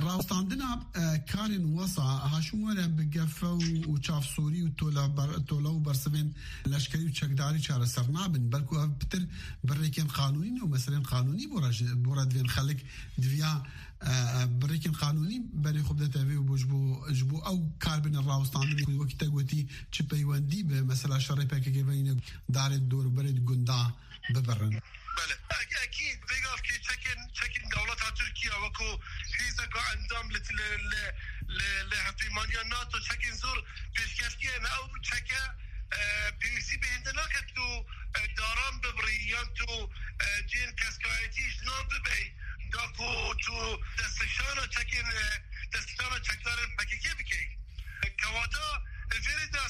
راستاندنا كارن وصا هاشمولا بقفة وشافسوري وتولا وبرسمين لشكري وشكداري شار سرنابن بلكو بتر بريكن قانوني ومثلا قانوني براد فين خلق دفيا بريكن قانوني بري خبدة في وبجبو أو كاربن الراستاندنا وقت قوتي تشبي وندي بمثلا شريبك كيفين دار الدور بريد قندا ببرن. أكيد بيقف كي تكن دولتها تركيا وكو هيزا عندهم لهتيمانيا ناتو تكن زور بيشكافكي أو تكا بيسي بهندنا كتو داران ببريان تو جين كاسكايتي جنان ببي داكو تو دستشانا تكدارن بكيكي بكي كوادا الفيريدا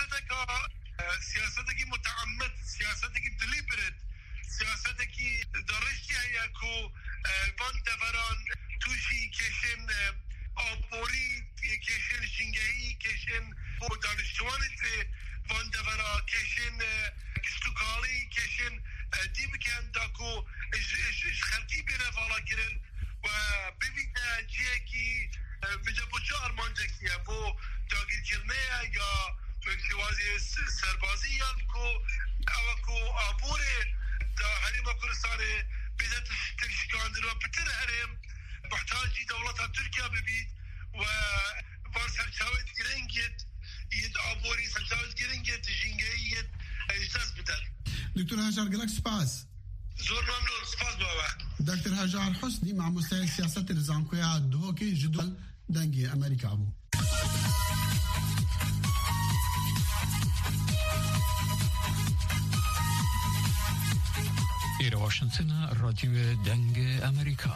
سياستك متعمد سياستك دليبرت سياستك درشتي هي كو وان دفران توشي كشن آبوری کشن شنگهی کشن و دانشجوان وان دفرا کشن کستوکالی کشن دی بکن داکو خلقی بینه فالا کرن و ببینه جیه کی بجا بچه آرمانجکیه بو تاگیر کرنه یا مکسیوازی سربازی یا کو آبوری دا هریم کردستانی بیزت تشکاندر و بتر هریم محتاجی دولتها ترکیا ببید و وان سرچاوت گرنگید يد عبوري سنتاوز جرينجت جينجيت اجتاز بدل. دكتور هاجر قالك سباس. زور ممنون سباس بابا. دكتور هاجر حسني مع مستوى سياسة الزانكويا دوكي جدول دنجي أمريكا أبو. إلى واشنطن راديو دنج أمريكا.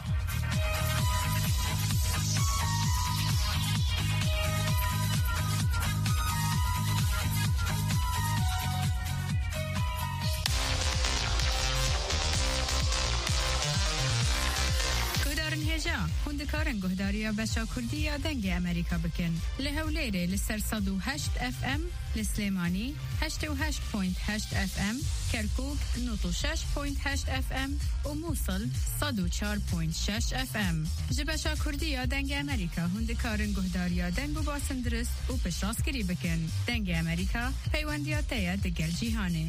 هندكارن گهداریا بچا کردیا دنگ امریکا بکن لهولیره لسر 108 FM لسلیمانی 88.8 FM کرکوک 96.8 FM و موصل 104.6 FM جبچا کردیا دنگ امریکا هندکارن گهداریا دنگ و باسن درست و پشتاسکری بکن دنگ امریکا پیوندیاتیا دگر جیهانه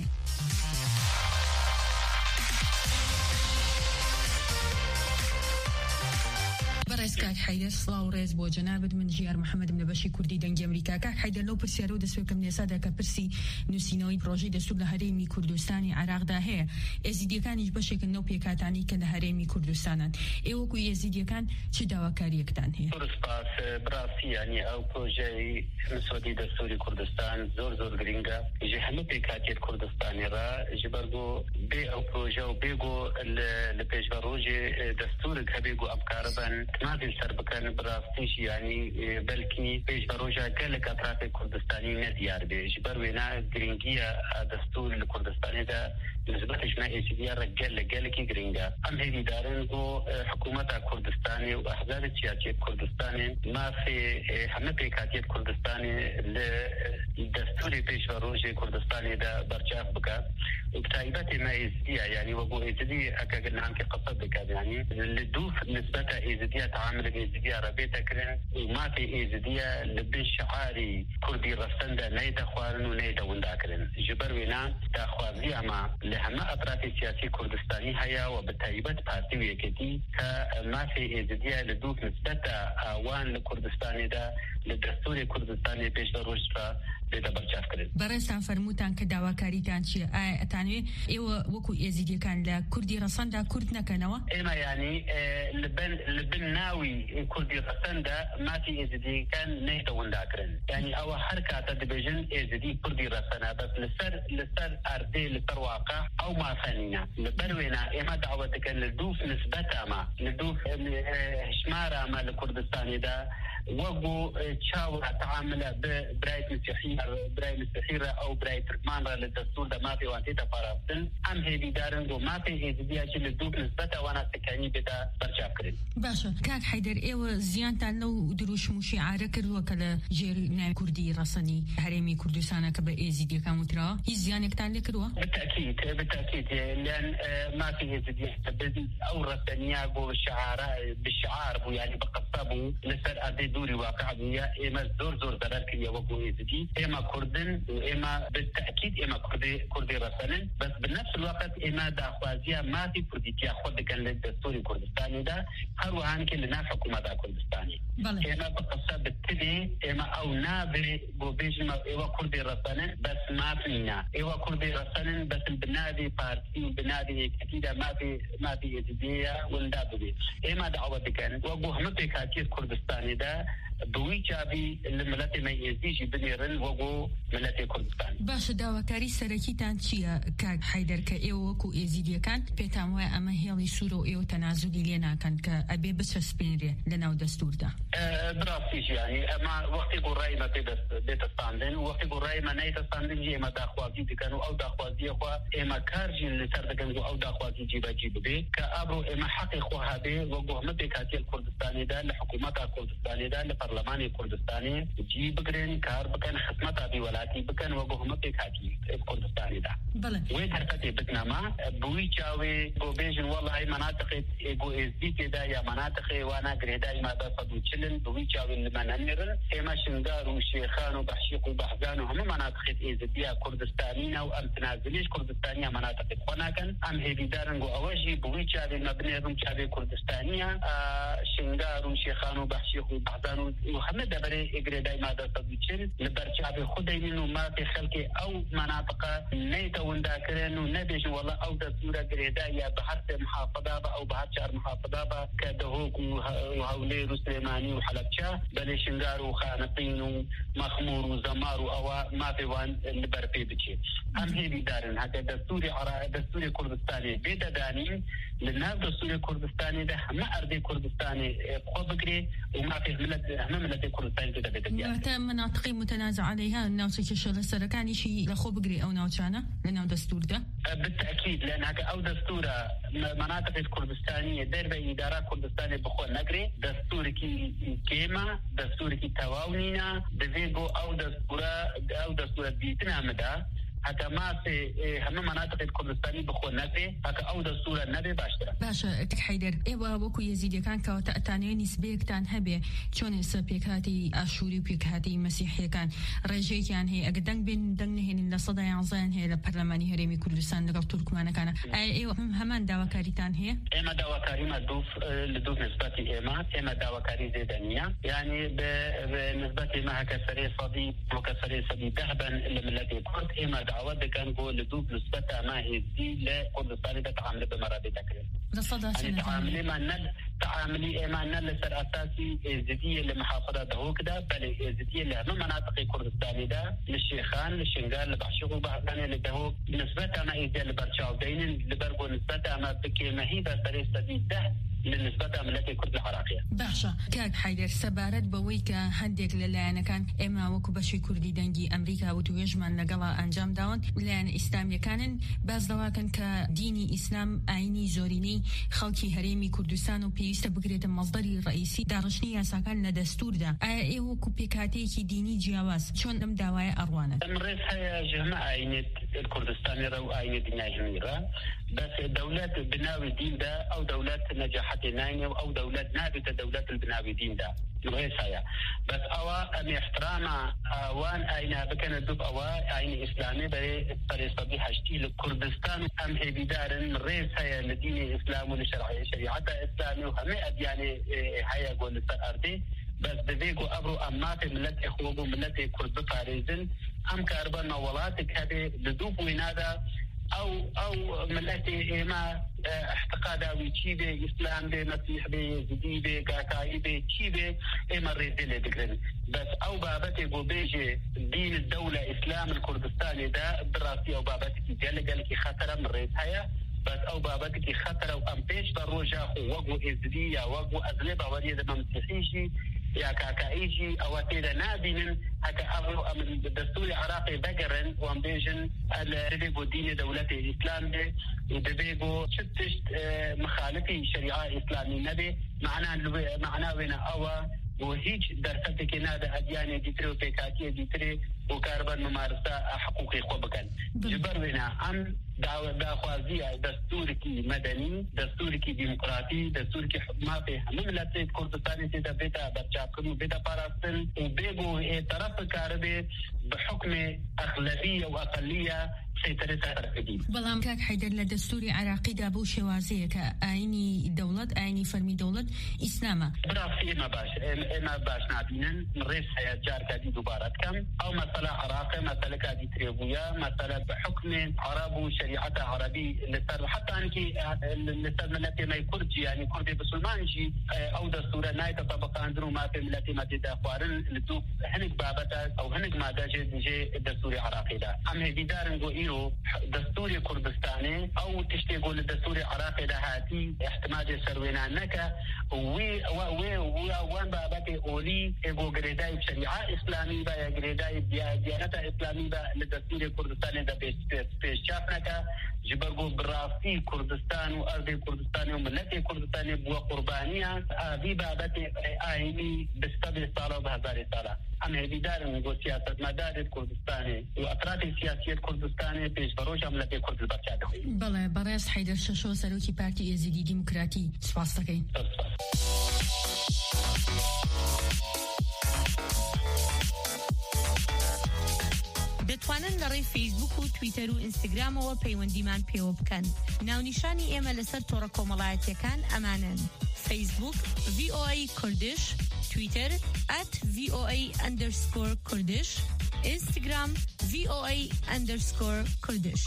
كاك حيدر صلاة وريز بو جنابد من جيار محمد من بشي كردي دنجي أمريكا كاك حيدر لو برسيارو دسوي كم نيسادا كبرسي نوسينوي بروجي دستور لهريمي كردستاني عراق دا هي يزيدي كان يجبشي كنو بيكاتاني كان هريمي كردستانا ايوكو يزيدي كان چه دواكاري اكتان هي برسباس براسي يعني او بروجي مسودي دستوري كردستان زور غرينغا يجي همه بيكاتي كردستاني را جبرغو بي او بروجي و بيغو لبيج بروجي دستور كبيغو ابكاربان نادي سربكان براستيش يعني بلكي بيج بروجا كلك اطراف كردستاني نديار بيج بروينا جرينجيا دستور الكردستاني ده نسبة اجماعي سيديا رجال كي جرينجا ام هي دارن جو حكومة كردستاني واحزاب السياسية كردستاني ما في هم بيكاتية كردستاني لدستور بيج بروجا كردستاني ده برشاف بكا وبتايبات ما ازديا يعني وبو ازدي اكا قلنا عنك قصد بكا يعني لدوف نسبة ازديا تعامل ازديا ربيتا كرن وما في ازديا لبن شعاري كردي رستندا نيدا خوارن ونيدا وندا كرن جبروينا دا خوارزي اما لهما اطراف السياسي كردستاني هيا وبتايبات بارتي ويكتي كما في ازديا لدوف نسبة اوان لكردستاني دا لدستور كردستاني بيش دروشفا بيدا برشاف كرن برستان فرموتان كداواكاريتان شي اتانوي ايوه وكو يزيدي كان لكردي رسندا كردنا كنوا ايما يعني لبن ناوي كردي رسندا ما في ازدي كان نيتا ونداكرن يعني او حركه تدبجن ازدي كردي رسنا بس لسر اردي لسر واقع او ما فنينا لبروينا ايما دعوتك لدوف نسبتها ما لدوف شمارة ما لكردستاني دا وقو تشاور تعامل برايت مسيحية أو برايت تركمان للدستور ده ما في وانتي تفارستن أم هي بدارن دو ما في هزدية للدوب نسبة وانا سكاني بدا برشاب كرين باشا كاك حيدر ايوه زيان تانو دروش موشي عاركر وكلا جير نام كردي رسني هرمي كردستان كبا ايزيدي كاموترا هي زيانك تان لكروا بالتأكيد لأن ما في هزدية أو رسنية بالشعار يعني بقصابه لسر أدي دوري واقع بيا إما زور ضرر كي يوقو هزدي إما كردن وإما بالتأكيد إما كردي رسنن بس بنفس الوقت إما داخوازية ما في كردي تياخد كان للدستور كردستاني ده هرو هانك اللي ناس حكومة دا كردستاني إما بقصة بالتدي إما أو نابي بوبيج ما إيوا كردي رسنن بس ما فينا إيوا كردي رسنن بس بنادي بارتي وبنادي كتير ما في إزدية وندابي إما دعوة كان وأبو همتي كاتير كردستاني ده بوي جابي الملاتي ما يزيجي بنيرن وقو ملاتي كردستان باش داواكاري سركي تانشيا كاك حيدر كايو وكو ازيديا كان بيتاموا اما هيلي سورو ايو تنازلي لينا كان كابي بس سبينري لنا ودستور ده برافتيش يعني اما وقت يقول راي ما بيت ستاندن وقت يقول راي ما نايت ستاندن جي ما داخوازي كانوا او داخوازي اخوا اما كارجي اللي صار كانوا او داخوازي جيب بي كابرو اما حقي اخوها بي وقو همتي كاتيل كردستاني ده لحكومتها كردستاني ده برلمان كردستاني جي بكرين كار بكن خدمت ابي ولاتي بكن وقهمت كاتي كردستاني ده بله وين حركتي بتنما بوي تشاوي بوبيجن والله مناطق ايجو ازدي كده يا مناطق وانا غريداي ما ده صدو تشلن بوي تشاوي المنانير اما شنغار وشيخان وبحشيق وبحزان هم مناطق ازدي كردستانينا وام تنازليش كردستانيه مناطق وناكن ام هي دارن جو اوجي بوي تشاوي مبني روم تشاوي كردستانيه شنغار وشيخان وبحشيق وبحزان محمد دبري اجري دايما ده تبيشل لبرشاب خدي منه ما في خلقي او مناطق نيت ونداكرن ونبيج والله او دستور اجري دايا بحث محافظه او بحث شهر محافظه كدهوك وهولير وسليماني وحلبشه بل شنغار وخانقين ومخمور وزمار او ما في وان لبرفي بشي هم هي بدارن هذا دستور كردستاني بيت داني للناس دستور كردستاني ده ما ارضي كردستاني خبكري وما في ملة كردستان كده بدأ مناطق متنازع عليها الناوتش الشغل السركاني شيء لخو بقري أو ناوتشانا لأنه دستور ده بالتأكيد لأن هذا أو دستور مناطق الكردستانية درب إدارة كردستانية بخور نجري دستور كيما دستور تواونينا دفيجو أو دستور بيتنا مدى حتى ما في هم مناطق الكردستاني بخور نبي هكا أو دستور النبي باشا تحيدر إيوا وكو يزيد كان كوتأتاني نسبيك تان هبي شون سبيك هاتي أشوري بيك هاتي مسيحي كان رجيت يعني هي أقدم بين دنهن لصدا يعزان هي لبرلماني هرمي كردستان لقب تركمان كان إيوا همان داوكاري تان هي إما داوكاري ما لدوف نسبتي إما داوكاري زيدانية يعني بنسبتي ما هكسري صدي وكسري صدي ذهبا لملتي كرد إما دعوات كان قول لدوب نسبتها ما هي دي لكردستاني بتعامل بمرابي تكريم يعني تعاملي ما نل سر أساسي زدية لمحافظة دهوك ده بل زدية لهم مناطق كردستاني ده للشيخان للشنغال لبحشيق وبحثاني لدهوك نسبتها ما إيدي لبرشاو دينين لبرقو نسبتها ما بكي مهيبة سريس سديد ده للنسبة ملتي كرد العراقية باشا كاك حيدر سبارت بويكا هنديك للانا كان إما وكو بشي كردي دنجي أمريكا وتويجمان لقلا أنجام داون لان إسلامي كانن باز دواكن كديني إسلام عيني زوريني خلقي هريمي كردستان وبيست بقرية المصدري الرئيسي دارشنية ساكن لدستور دا ايه وكو بيكاتيكي ديني جواز شون ام دوايا أروانا امريس هيا جهما عينة الكردستاني رو عينة ديناي هميرا بس دولات بناوي دين دا أو دولات نجاحات ناينة أو دولات نابتة دولات البناوي دين دا مريس هيا بس أوا أمي احتراما وان أين بكن الدب أوا أين إسلامي بري صبيحة شتي لكردستان أم هي بدار مريس هيا لدين الإسلام ولشرعية شريعة إسلامي وهمي أدياني هيا قول الأرضي بس بذيقو أبرو أمات ملتي خوبو ملتي كرد باريزن أم كاربان مولاتك هذه لدوب وينادا أو ملتي ما احتقادا ويشيبه إسلام بي مسيح بي زدي بي قاكاي بي شيبه إما ريدلي بكرن بس أو بابتي بيجي دين الدولة إسلام الكردستاني دا براسي أو بابتي جالك خطرة من ريتها بس أو بابتك خطرة وأم بيش بروجا وقو إزدية وقو أزلبة وريد ممسيحيشي يا كاكايجي أو تيدا نابين هكا أغلو من الدستور العراقي بقرن وانبيجن الربيبو دين دولة إسلامية وبيبيبو شتشت مخالفي شريعة إسلامي نبي معنا وين أوا وهيج درستك نادا أديانة ديتري وبيكاتية ديتري وكاربان ممارسة حقوقي قبقا جبرونا أم داخوازية دستوركي مدني دستوركي ديمقراطي دستوركي حكماتي مملكة كردستان تيدا بيتا برشاكم وبيتا باراستن وبيبو طرف كاربي بحكم أغلبية وأقلية سيطرتها رفدين بلام كاك حيدر لدستوري عراقي دابو شوازية كأيني دولة أيني فرمي دولة إسلاما برافي إما باش نابينن نريس جار كادي دوبارات كم أو مسألة عراقي مسألة كادي تريبويا مسألة بحكم عرب وشريعة عربي لسر حتى أنكي لسر ملتي ما يكردجي يعني كردي بسلمانجي أو دستورة ناي تطبق عندنا ما في ملتي ما تدا خوارن لدوب هنك بابتا أو هنك ما جي الدستوري عراقي دا أم هدي دارنجو إيرو دستوري كردستاني أو تشتغل الدستوري عراقي دا هاتي احتمال سروينا نكا وان بابتي أولي إيجو جريداي بشريعة إسلامي با يا جريداي ديانة إسلامي با لدستوري كردستاني دا بيش شافنكا جبرجو براسي كردستان وأرض كردستان وملتي كردستان بوا قربانية هذه بابتي آيني بستبي صالة بهزار صالة أم هذه دار نقول سياسة مدار كردستاني وأطراف سياسية كردستاني بيش بروج ملتي كرد البرشادة. بله برئيس حيدر شاشو سروكي بارتي يزيدي ديمقراطي سپاسدەکەین. دەتوانن لەڕێی فیسبوک و تویتەر و ئینستاگرامەوە پەیوەندیمان پێوە بکەن. ناونیشانی ئێمە لەسەر تۆڕە کۆمەڵایەتیەکان ئەمانن: فیسبوک VOA کوردش، تویتر @VOA_کوردش، اینستاگرام VOA_کوردش.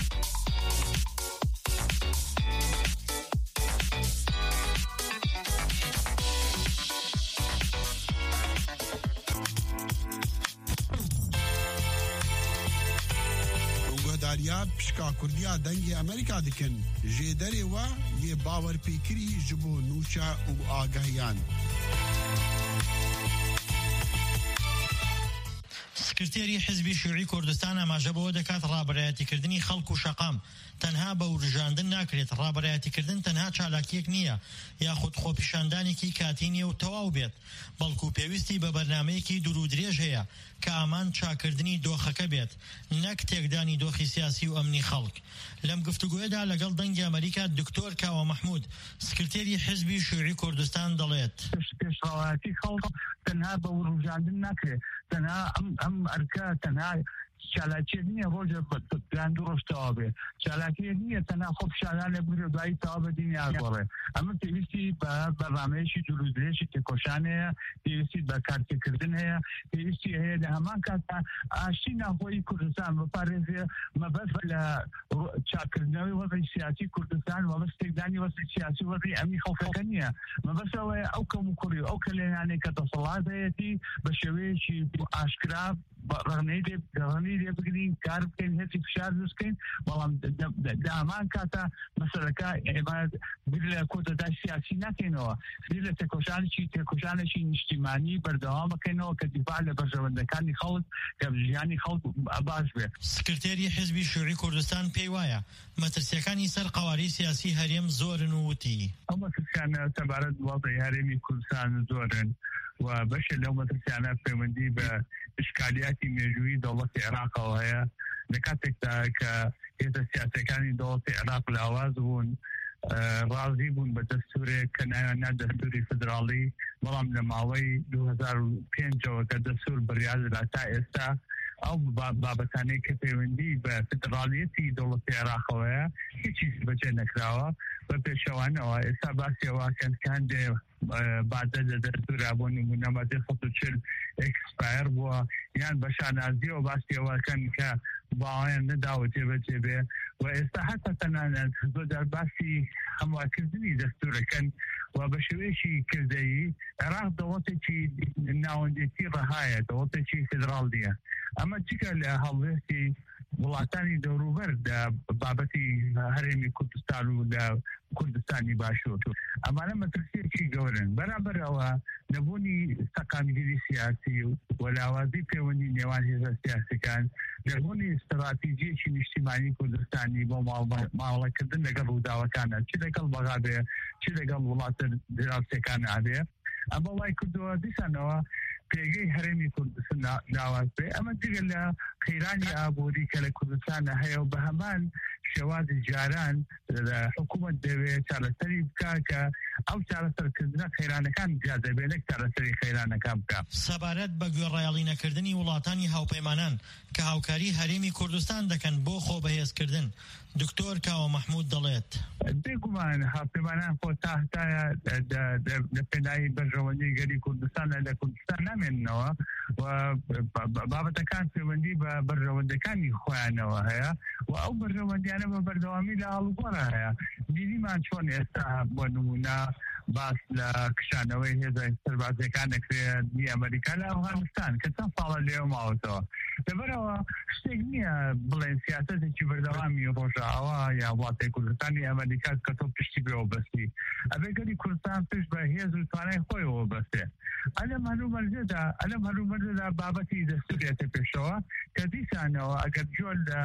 داریا پشکا کردیا دنگ امریکا دکن جدری و یه باور پیکری جبو نوچا و آگاهیان. سکرتێری حزبی شیوعی کوردستان ئاماژەبەوە دەکات ڕابەرایەتیکردنی خەڵک و شەقام تەنها بە ورژاندن ناکرێت. ڕابەرایەتیکردن تەنها چالاکیەک نییە یاخود خۆپیشاندانێکی کاتی نییە و تەواو بێت، بەڵکو پێویستی بە بەرنامەیەکی دوور و درێژ هەیە کە ئامان چاکردنی دۆخەکە بێت، نەک تێکدانی دۆخی سیاسی و ئەمنی خەڵک. لەم گفتوگوێدا لەگەڵ دەنگی ئەمریکا دکتۆر کاوە مەحموود سکرتێری حزبی شیوعی کوردستان دەڵێت پێشڕاوەتی خەڵک تەنها بە ورژاندن ناکرێت، تەنها ئەم ئەرکە تەنها چالاکیە نییە ڕۆژە پلان درۆشتەوە بێ، چالاکیە نییە تەنها خۆپیشاندان لێ بگرێت دوایی تەواو بەدینی ئاگۆڕێ. ئەمە پێویستی بە بەرنامەیەکی دوور و درێژی تێکۆشان هەیە، پێویستی بە کارتێکردن هەیە، پێویستی هەیە لە هەمان کاتدا ئاشتی ناوخۆیی کوردستان بپارێزێ مەبەست لە چاکردنەوەی وەزعی سیاسی کوردستان مەبەست تێکدانی وەزعی سیاسی وەزعی ئەمنی خەڵکەکە نییە، مەبەست ئەوەیە ئەو کەم و کوڕی ئەو کەلێنانەی کە دەسەڵات هەیەتی بە شێوەیەکی ئاشکرا ڕغنەی لێ بگرین، کار بکەین، هێزی فشار دروستکەین، بەڵام لە هەمان کاتە مەسەلەکە ئێمە بیر لە کۆدەدای سیاسی ناکەینەوە، بیر لە تێکۆشانێکی نیشتیمانی بەردەوام بکەینەوە کە دیفاع لە بەرژەوەندەکانی خەڵک کە ژیانی خەڵک باش بێت. سکرتێری حزبی شیوعی کوردستان پێی وایە مەترسیەکانی سەر قەواری سیاسی هەرێم زۆرن و وتی ئەو مەترسیانە سەبارەت وەزعی هەرێمی کوردستان زۆرن و بەشێک لەو مەترسیانە پەیوەندی بە ئشکالیاتی مێژووی دەوڵەتی عێراقەوە هەیە. لە کاتێکدا کە هێزە سیاسەکانی دەوڵەتی عێراق لاواز بوون، ڕازی بوون بە دەستورێک کە ناوێنە دەستوری فدراڵی، بەڵام لە ماوەی 2005ەوە کە دەستور بڕیادا تا ئێستا ئەو بابەتانەی کە پەیوەندی بە فدراڵیەتی دەوڵەتی عێراقەوەیە هیچی بەجێ نەکراوە بە پێشەوانەوە. ئێستا باسیەوەکەن کاندێ بعدە لە دەستورا بۆ نمونە مادەی 140 ئێکسپایر بووە یان بە شانازیەوە باسیەوەکەن کە باوایان نەداوە جێبەجێ بێ و ئێستا هەتا تەنانەت زۆر باسی هەموارکردنی دەستورەکەن و بە شێوەیەکی کردەیی عێراق دەوڵەتێکی ناوەندێتی ڕەهایە، دەوڵەتێکی فدراڵ نییە. ئەمە چیکە لە هەڵوێستی وڵاتانی دەوروبەر بابەتی هەرێمی کوردستان و لە کوردستانی باشوور ئەمانە مەترسیەکی گەورن بەرامبەرەوە نەبوونی سەقامگیری سیاسی و وەلاوازی پەیوەندی نێوان هێزە سیاسەکان نەبوونی استراتیژیەکی نیشتیمانی کوردستانی بۆ ماوەڵەکردن لەگەڵ ڕووداوەکانە چی لەگەڵ بەغا بێ چی لەگەڵ وڵاتە دراوسەکانە ئابێ ئەمە وای کردەوە دیسانەوە پێگەی هەرێمی کوردستان لاواز بێ ئەمە جگە لە قەیرانی ئابووری کە لە کوردستانە هەیە و بە هەمان شێوازی جاران حکوومەت دەوێت چارەسەری بکە کە ئەو چارەسەرکردنە قەیرانەکان جا دەبێت نەک چارەسەری قەیرانەکان بکە. سەبارەت بە گوێڕایەڵینەکردنی وڵاتانی هاوپەیمانان کە هاوکاری هەرێمی کوردستان دەکەن بۆ خۆبەهێزکردن دکتۆر کاوە مەحموود دەڵێت بێگومان هاوپەیمانان خۆ تاهتایە لە پێناوی بەرژەوەندی گەری کوردستان لە کوردستان نامێننەوە و بابەتەکان پەیوەندی بە بەرژەوەندەکانی خۆیانەوە هەیە و ئەو بەرژەوەندیانە بە بەردەوامی لە ئاڵوگۆڕە هەیە بینیمان چۆن ئێستا بۆ نمونە باس لە کشانەوەی هێزە سەربازەکان دەکرێت دی ئەمریکا لە ئەفغانستان کە چەند ساڵە لێو ماوەتەوە لەبەرەوە شتێک نییە بڵێن سیاسەتێکی بەردەوامی ڕۆژاوا یا وڵاتی کوردستانی ئەمریکا کە تۆ پشتی بێەوە بەستی ئەبێ گەری کوردستان پشت بە هێز و توانای خۆیەوە بەستێ ئەلەم هەرومەرجەدا بابەتی دەستورێتە پێشەوە کە دیسانەوە ئەگەر جۆل لە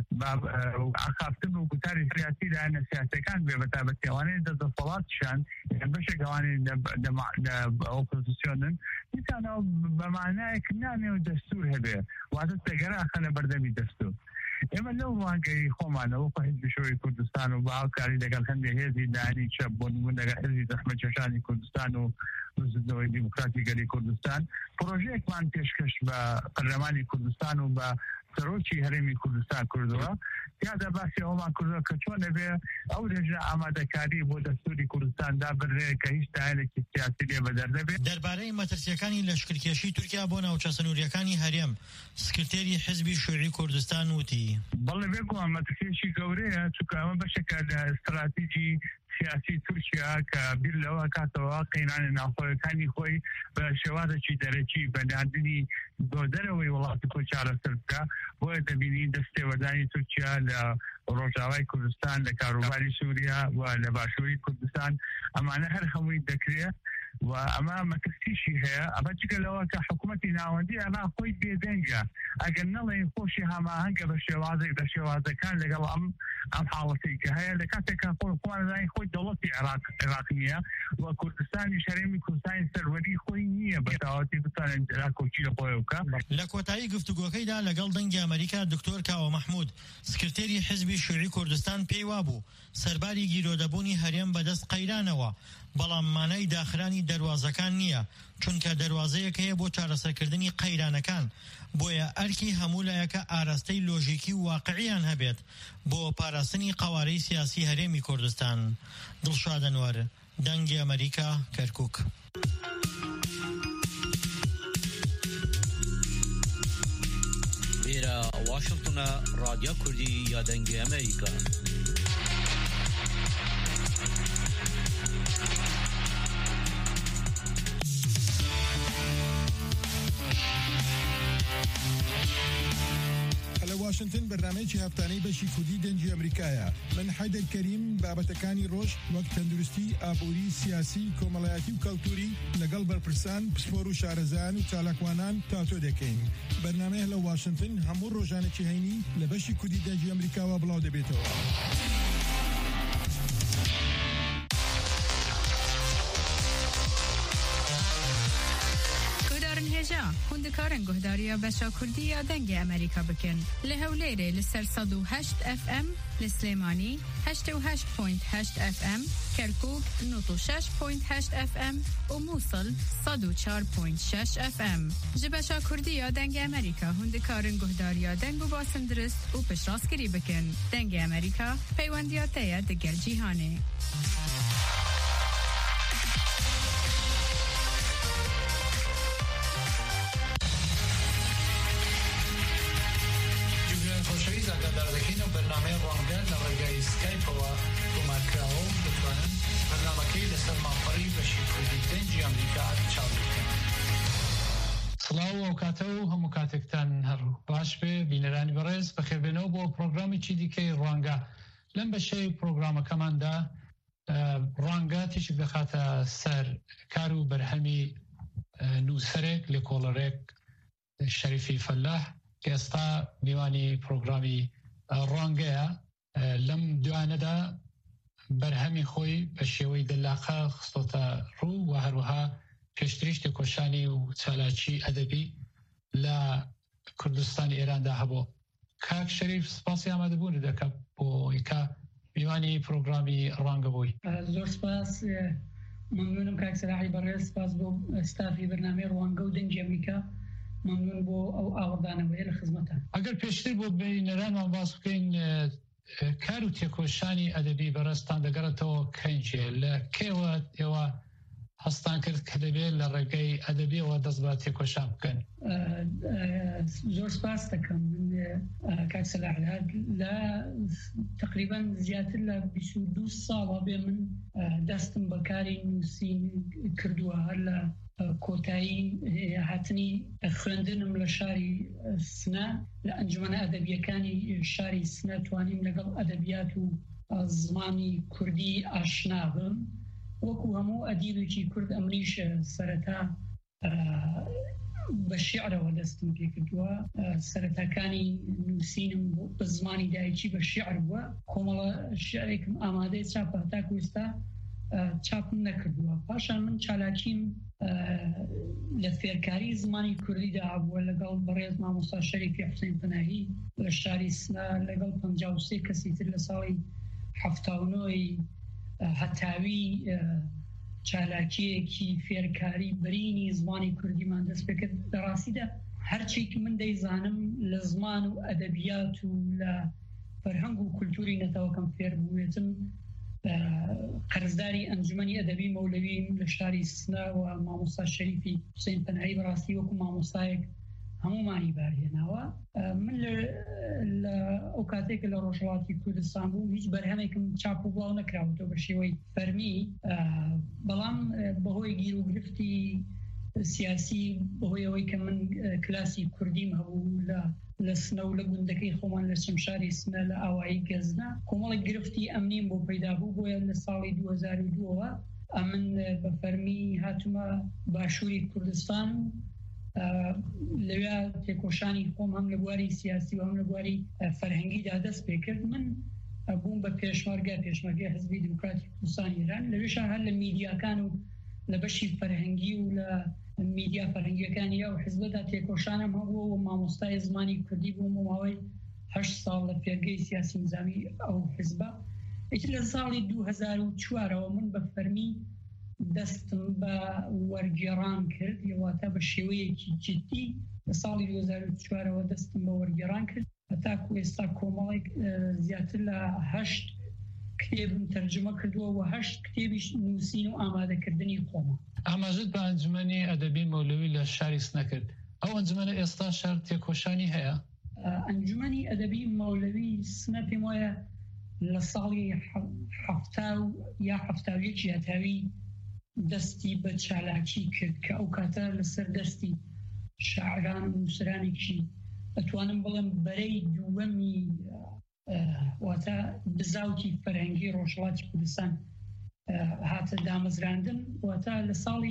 ئاخافتن و گوتاری سیاسی لایەنە سیاسەکان بێ بەتابەتیەوانەی دەسەڵاتشان بەشێک ئەوانەی لە ئۆپۆزیسیۆنن دیسانەوە بەمانایەک نامێ و دەستور هەبێ واتە تەگەراخە لە بەردەمی دەستور ئێمە لەو ڕوانگەی خۆمانەوە بە حیزبی شۆڕی کوردستان و بە هاوکاری لەگەڵ هەندێک هێزی دانی چەپ بۆ نمونە لەگەڵ حیزبی زەحمەتکێشانی کوردستان و زدنەوەی دیموکراتی گەلی کوردستان پرۆژەیەکمان پێشکەش بە پەرلەمانی کوردستان و بە سەرۆکی هەرێمی کوردستان کردووە یادا باسی ئەومان کردووە کە چۆن ئەبێ ئەو رێژە ئامادەکاری بۆ دەستوری کوردستاندا بڕێ کە هیچ داهێنێکی سیاسی لێ بەدەر نەبێت. دەربارەی مەترسیەکانی لەشکرکێشی تورکیا بۆ ناوچە سنووریەکانی هەرێم سکرتێری حیزبی شیوعی کوردستان وتی بەڵێ بێگومان مەترسیەکی گەورەیە چونکە ئەمە بەشێکە لە استراتیژی سیاسی تورکیا کە بیر لەوە کاتەوە قەیرانی ناوخۆیەکانی خۆی بە شێوازێکی دەرەکی بەناردنی بۆ دەرەوەی وڵاتی خۆی چارەسەر بکە بۆیە دەبینی دەستێوەدانی تورکیا لە ڕۆژاوای کوردستان لە کاروباری سووریا و لە باشووری کوردستان ئەمانە هەر هەمووی دەکرێت و ئەمە مەترسیشی هەیە ئەمە جگە لەوە کە حکوومەتی ناوەندی ئەما خۆی بێدەنگە ئەگەر نەڵێن خۆشی هەماهەنگە بە شێوازێک لە شێوازەکان لەگەڵ ئەم حاڵەتی کە هەیە لە کاتێکا خۆی خۆی دەوڵەتی عێراق نییە و کوردستانی هەرێمی کوردستانی سەروەری خۆی نییە بە تاواتی بتوانێت کۆچی لە خۆی بکە. لە کۆتایی گفتوگۆکەیدا لەگەڵ دەنگی ئەمریکا دکتۆر کاوە مەحموود سکرتێری حیزبی شیوعی کوردستان پێی وابوو سەرباری گیرۆدەبوونی هەرێم بەدەست قەیرانەوە بەڵام مانای داخرانی دەواازەکان نییە چونکە دەواازەیەک هەیە بۆ چارەسەرکردنی قەیرانەکان بۆیە ئەرکی هەموو لایەکە ئاراستەی لۆژیکی و واقعیان هەبێت بۆ پاراستنی قەوارەی سیاسی هەرێمی کوردستان. دڵشاد ئەنوەر دەنگی ئەمریکا کەرکووک. لێرە واشنگتنە رادیۆ کوردی یا دەنگی ئەمریکا. واشنگتن بەرنامەیەکی هەفتانەی بەشی کوردی دەنگی ئەمریکایە. من حەیدەر کەریم بابەتەکانی ڕۆژ وەک تەندروستی، ئابووری، سیاسی، کۆمەڵایەتی و کەڵتوری لەگەڵ بەرپرسان، پسپۆر و شارەزایان و چالاکوانان تاتۆ دەکەین. بەرنامەیە لە واشنگتن هەموو ڕۆژانێکی هەینی لە بەشی کوردی دەنگی ئەمریکاوە بڵاو دەبێتەوە. هوندکارن گهداریا بشا کردی یا دنگ امریکا بکن لهولیره لسر 108 FM لسلیمانی 88.8 FM کرکوک 96.8 FM و موصل 104.6 FM جبشا کردی یا دنگ امریکا هوندکارن گهداریا دنگ و باسم درست و پشراسکری بکن دنگ امریکا پیوندیاته دگر جیهانه. برنامه رانگل لغاية سكايب هو كوماكاو بتوانن برنامه كي لسر مافري بشي كردي دنجي أمريكا تشاور كن سڵاو ئەو کاتە و هەموو کاتێکتان هەر باش بێ بینەرانی بەڕێز بەخێربێنەوە بۆ پرۆگرامیی دیکەی ڕوانگە. لەم بەشەی پرۆگرامەکەماندا ڕوانگە تیشک دەخاتە سەر کار و بەرهەمی نووسەرێک لێکۆڵەرێک شەریفی فەلاح کە ئێستا میوانی پرۆگرامی ڕوانگەیە. لەم دوانەدا بەرهەمی خۆی بە شێوەی دەلاقە خستۆتە ڕوو و هەروەها پێشتریش تێکۆشانی و چالاکی ئەدەبی لە کوردستانی ئێراندا هەبوو. کاک شەریف سپاسی ئامادەبوون دەکەم بۆ ئیکا میوانی پرۆگرامی ڕوانگە بووی. زۆر سپاس، ممنونم کاک سەراحی بەڕێز، سپاس بۆ ستافی بەرنامەی ڕوانگە و دەنگی ئەمریکا، ممنون بۆ ئەو ئاوەدانەوەیە لە خزمەتان. ئەگەر پێشتر بۆ بینەرانمان باس بکەین کار و تێکۆشانی ئەدەبی بەڕێستان دەگەڕێتەوە کەنجێ لە کێوە ئێوە هەستان کرد کە دەبێت لە ڕێگەی ئەدەبیەوە دەست بە تێکۆشان بکەن؟ زۆر سپاس دەکەم. کاک سەلاح لە تقریبا زیاتر لە 22 ساڵە بێ من دەستم بەکاری نووسین کردووە. هەر لە کۆتایی هاتنی خوێندنم لە شاری سنە لە ئەنجومەنە ئەدەبیەکانی شاری سنە توانیم لەگەڵ ئەدەبیات و زمانی کوردی ئاشنا بم. وەکو هەموو ئەدیبێکی کورد ئەمریش سەرەتا بە شیعرەوە دەستم پێ کردووە. سەرەتاکانی نووسینم بە زمانی دایکی بە شیعر بووە. کۆمەڵە شیعرێکم ئامادەی چاپە تاکو ئێستا چاپم نەکردووە. پاشان من چالاکیم لە فێرکاری زمانی کوردیدا هەبووە لەگەڵ بەڕێز مامۆستا شەریفی حوسێن پەناهی لە شاری سنە لەگەڵ 53 کەسی تر لە ساڵی 79 هەتاوی چالاکیەکی فێرکاری برینی زمانی کوردیمان دەست پێکرد. دەڕاستیدا هەرچێک من دەیزانم لە زمان و ئەدەبیات و لە فەرهەنگ و کولتوری نەتەوەکەم فێر بووێتم قەرزداری ئەنجومەنی ئەدەبی مەولەویم لە شاری سنە و مامۆستا شەریفی حوسێن پەناهی بەڕاستی وەکو مامۆستایەک هەمومانی بارهێناوە. من لە ئەو کاتێک لە ڕۆژهەڵاتی کوردستان بوو هیچ بەرهەمێکم چاپ و بڵاو نەکراوەتەوە بە شێوەی فەرمی، بەڵام بەهۆی گیر و گرفتی سیاسی، بەهۆی ئەوەی کە من کلاسی کوردیم هەبوو لە سنە و لە گوندەکەی خۆمان لە چەمشاری سنە لە ئاوایی گەزنە، کۆمەڵی گرفتی ئەمنیم بۆ پەیدا بوو. بۆیە لە ساڵی 2002 ئەمن بە فەرمی هاتومە باشووری کوردستان و لەوێ تێکۆشانی خۆم هەم لە بواری سیاسی و هەم لە بواری فەرهەنگیدا دەست پێ کرد. من بووم بە پێشمەرگە حزبی دموکراتی کوردستانی ئێران. لەوێشان هەر لە میدیاکان و لە بەشی فەرهەنگی و لە میدیا فەرهەنگیەکانی یا و حزبەدا تێکۆشانم هەبووە و مامۆستای زمانی کوردی بووم و ماوەی 8 ساڵ لە فێرگەی سیاسی نظامی ئەو حزبە. لە ساڵی 2004ەوە من بە فەرمی دەستم بە وەرگێڕان کرد، یواتە بە شێوەیەکی جدی. لە ساڵی 2004ەوە دەستم بە وەرگێڕان کرد هەتاکو ئێستا کۆمەڵێک زیاتر لە 8 کتێبم تەرجمە کردووە و 8 کتێبیش نووسین و ئامادەکردنی خۆمە. ئاماژت بە ئەنجومەنی ئەدەبی مەولەوی لە شاری سنە کرد. ئەو ئەنجومەنە ئێستا شار تێکۆشانی هەیە؟ ئەنجومەنی ئەدەبی مەولەوی سنە پێم وایە لە ساڵی 70 یا 71 هەتاوی دەستی بە چالاکی کرد کە ئەو کاتە لەسەر دەستی شاعران و نووسرانێکی ئەتوانم بڵێم بەرەی دووەمی واتە بزاوتی فەرهەنگی ڕۆژهەڵاتی کوردستان هاتە دامەزراندن. واتە لە ساڵی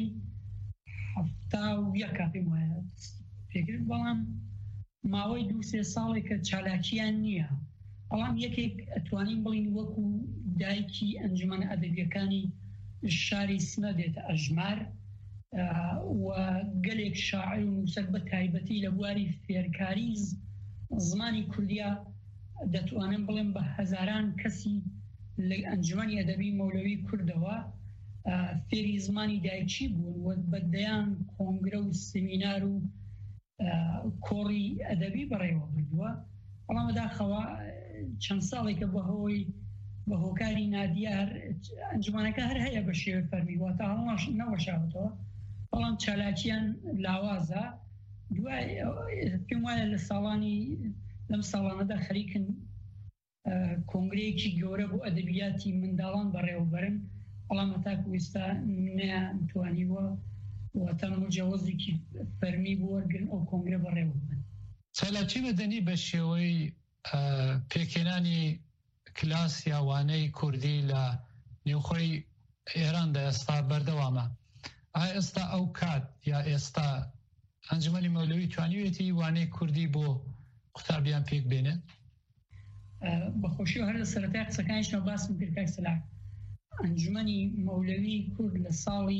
71 پێم وایە پێکرد، بەڵام ماوەی 2-3 ساڵێکە چالاکیان نییە. بەڵام یەکێک ئەتوانین بڵین وەکو دایکی ئەنجومەنە ئەدەبیەکانی شاری سنە دێتە ئەژمار و گەلێک شاعر و نووسەر بە تایبەتی لە بواری فێرکاری زمانی کوردیا دەتوانم بڵێم بە هەزاران کەسی لە ئەنجومەنی ئەدەبی مەولەوی کوردەوە فێری زمانی دایکی بوون و بەدەیان کۆنگرە و سمینار و کۆڕی ئەدەبی بەڕێوە بردووە. بەڵام داخەوە چەند ساڵێکە بە هۆکاری نادیار ئەنجومەنەکە هەر هەیە بە شێوە فەرمی واتە هەڵماش نەوەشاوەتەوە، بەڵام چالاکیان لاوازە. دوای پێم وایە لە ساڵانی لەم ساڵانەدا خەریکن کۆنگرەیەکی گەورە بۆ ئەدەبیاتی منداڵان بەڕێوەبەرن، بەڵام هەتاکو ئێستا نەیانتوانیوە واتە مجاوزێکی فەرمی بوو وەرگرن ئەو کۆنگرە بەڕێوە بن. چالاکی بەدەنی بە شێوەی پێکێنانی کلاس یاوانەی کوردی لە نێوخۆی ئێراندا ئێستا بەردەوامە. ئێستا ئەو کات یا ئێستا ئەنجومەنی مەولەوی توانیوێتی وانەی کوردی بۆ قوتابیان پێک بێنێ؟ بەخۆشی و هەر لە سەرەتای قسەکانیشەوە باسم کرد کاک سەلاح. ئەنجومەنی مەولەوی کورد لە ساڵی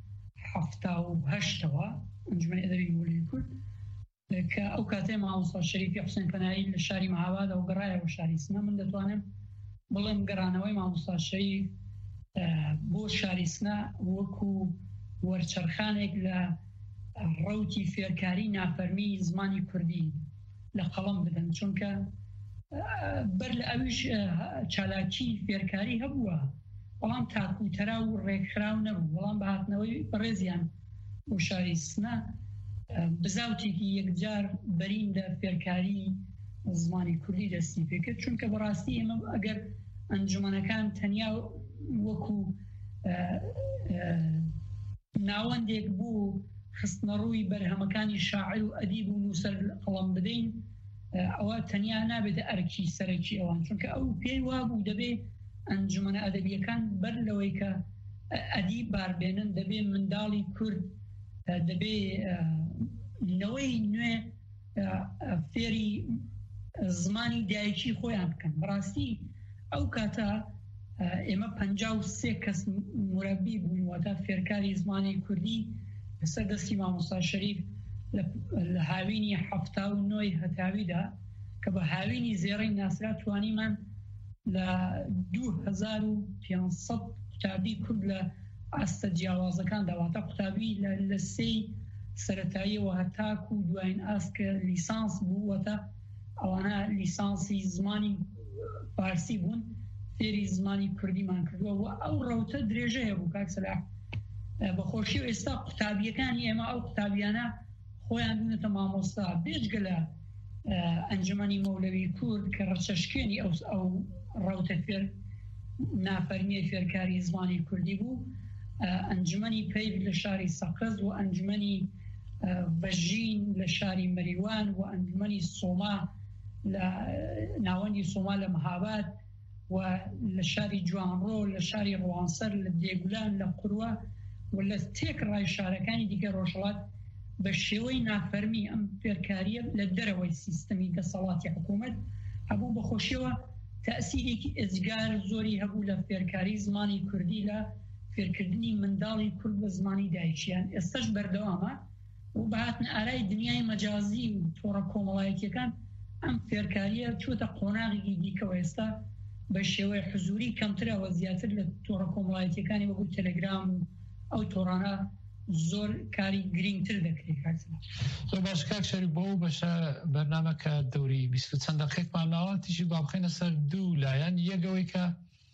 78ەوە ئەنجومەنی ئەدەبی مەولەوی کورد کە ئەو کاتێ مامۆستا شەریفی حوسێن پەنایی لە شاری مەهاباد و گەڕایەوە شاری سنە، من دەتوانم بڵێم گەڕانەوەی مامۆستا شەریف بۆ شاری سنە وەکو وەرچەرخانێک لە ڕەوتی فێرکاری نافەرمی زمانی کوردی لە قەڵەم بدەن، چونکە بەر لە ئەویش چالاکی فێرکاری هەبووە، بەڵام تاکوتەرا و ڕێکخراو نەبوو، بەڵام بەهاتنەوەی بەڕێزیان بۆ شاری سنە بزاوتێکی یەکجار بەرین لە فێرکاری زمانی کوردی دەستی پێکرد، چونکە بەڕاستی ئێمە ئەگەر ئەنجومەنەکان تەنیا وەکو ناوەندێک بوو خستنەڕووی بەرهەمەکانی شاعر و ئەدیب و نووسەر قەڵەم بدەین، ئەوە تەنیا نابێتە ئەرکی سەرەکی ئەوان، چونکە ئەو پێی وابوو دەبێ ئەنجومەنە ئەدەبیەکان بەر لەوەی کە ئەدیب باربێنن دەبێ منداڵی کورد دەبێ نەوەی نوێ فێری زمانی دایکی خۆیان بکەن. بەڕاستی ئەو کاتە ئێمە 53 کەس مرەبی بوون، واتە فێرکاری زمانی کوردی لەسەر دەستی مامۆستا شەریف لە هاوینی 79 هەتاویدا کە بە هاوینی زێڕەی ناسرا توانیمان لە 2500 قوتابی کورد لە ئاستە جیاوازەکان داواتە قوتابی لە سێی سەرەتاییەوە هەتاکو و دوایین ئاستکە لیسانس بووەتە ئەوانە لیسانسی زمانی فارسی بوون، فێری زمانی کوردیمان کردووە و ئەو ڕەوتە درێژەیە بوو کاک سەلاح. بەخۆشی و ئێستا قوتابیەکانی ئێمە ئەو قوتابیانە خۆیان بوونەتە مامۆستا، بێجگە لە ئەنجومەنی مەولەوی کورد کە ڕەچەشکێنی ئەو ڕەوتە فێر نافەرمیە فێرکاری زمانی کوردی بوو، ئەنجومەنی پەیب لە شاری سەقز و ئەنجومەنی بەژین لە شاری مەریوان و ئەنجومەنی سۆما لە ناوەندی سۆما لە مەهاباد و لە شاری جوانڕۆ لە شاری ڕوانسەر لە دێگولان لە قوروە و لە تێک ڕای شارەکانی دیکە ڕۆژهەڵات بە شێوەی نافەرمی ئەم فێرکاریە لە دەرەوەی سیستەمی دەسەڵاتی حکوومەت هەبوو. بەخۆشیەوە تەئسیرێکی ئێجگار زۆری هەبوو لە فێرکاری زمانی کوردی لە فێرکردنی منداڵی کورد بە زمانی دایکیان. ئێستش بەردەوامە و بەهاتن ئارای دنیای مەجازی و تۆڕە کۆمەڵایەتیەکان ئەم فێرکاریە چووەتە قۆناغێکی دیکەوە. ئێستا بە شێوەی حزوری کەمترەوە زیاتر لە تۆڕە کۆمەڵایەتیەکانی وەکو تەلەگرام و ئەو تۆڕانە زۆر کاری گرنگتر دەکرێت. زۆر باش کاک شەریف، بۆ بەشە بەرنامەکە دەوری 20 چەند دەقیقمان ماوە تیژی با بخەینە سەر دوو لایەن. یەکەوەی کە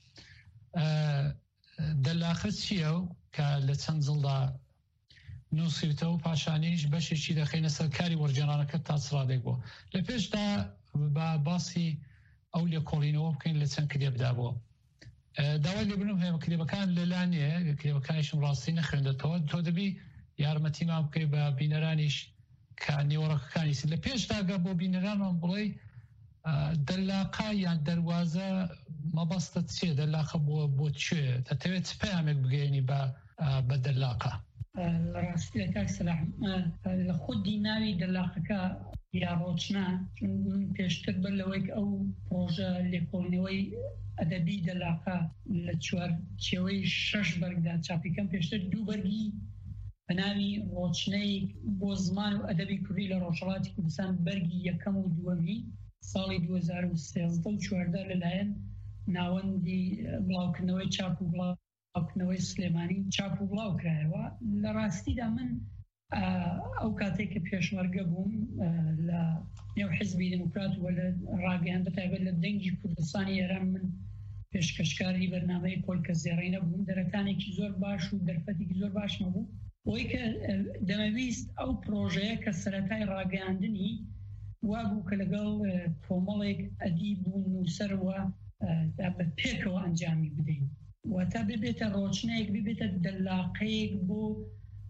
دەلاخە چییە و کە لە چەند جڵدا نووسیتەوە و پاشانیش بەشێکی دەخینە سەر کاری وەرجێڕانەکە تا چڕادێک بۆ لە پێشدا بە باسی ئەو لێ کۆڵینەوە بکەین لە چەند کتێبدا بۆ داوای لێبنم هەیە کتێبەکان لەلانێ کتێبەکانیشم ڕاستی نەخوێندێتەوە، تۆ دەبی یارمەتیمان بکەی بە بینەرانیش کە نێوەڕەکەکانی لە پێشداگە بۆ بینەرانمان بڵێ دەلاقا یان دەواازە مەبەستە چێ، دەلاقە بۆ کوێ، دەتەوێت چ پەیامێک بگەێنی بە دەلاقە؟ ڕاستی لە کاک سەلاح لە خودی ناوی دەلاقەکە یا ڕۆچنا پێشتر بەر لەوەی ئەو پرۆژە لێکۆڵینەوەی ئەدەبی دەلاقە لە چێوەی 6 بەرگدا چاپیکەم پێشتر 2 بەرگی بە ناوی ڕۆچنەی بۆ زمان و ئەدەبی کوردی لە ڕۆژهەڵاتی کوردستان بەرگی یەکەم و دووەمی ساڵی 2013 و 14 لەلایەن ناوەندی بڵاوکردنەوەی چاپ و بڵاوکردنەوەی سلێمانی چاپ و بڵاو کرایەوە. لە ڕاستیدا من ئەو کاتێک کە پێشمەرگە بووم لە نێو حیزبی دموکرات و لە ڕاگەیان بەتایبەت لە دەنگی کوردستانی ئێران من پێشکەشکاری بەرنامەی پۆلکە زێڕینە بووم. دەرەتانێکی زۆر باش و دەرفەتێکی زۆر باش نەبوو، بۆی کە دەمەویست ئەو پرۆژەیە کە سەرەتای ڕاگەیاندنی وابوو کە لەگەڵ کۆمەڵێک ئەدیب و نووسەرەوە بە پێکەوە ئەنجامی بدەین، واتە ببێتە ڕۆچنەیەک، ببێتە دەلاقەیەک بۆ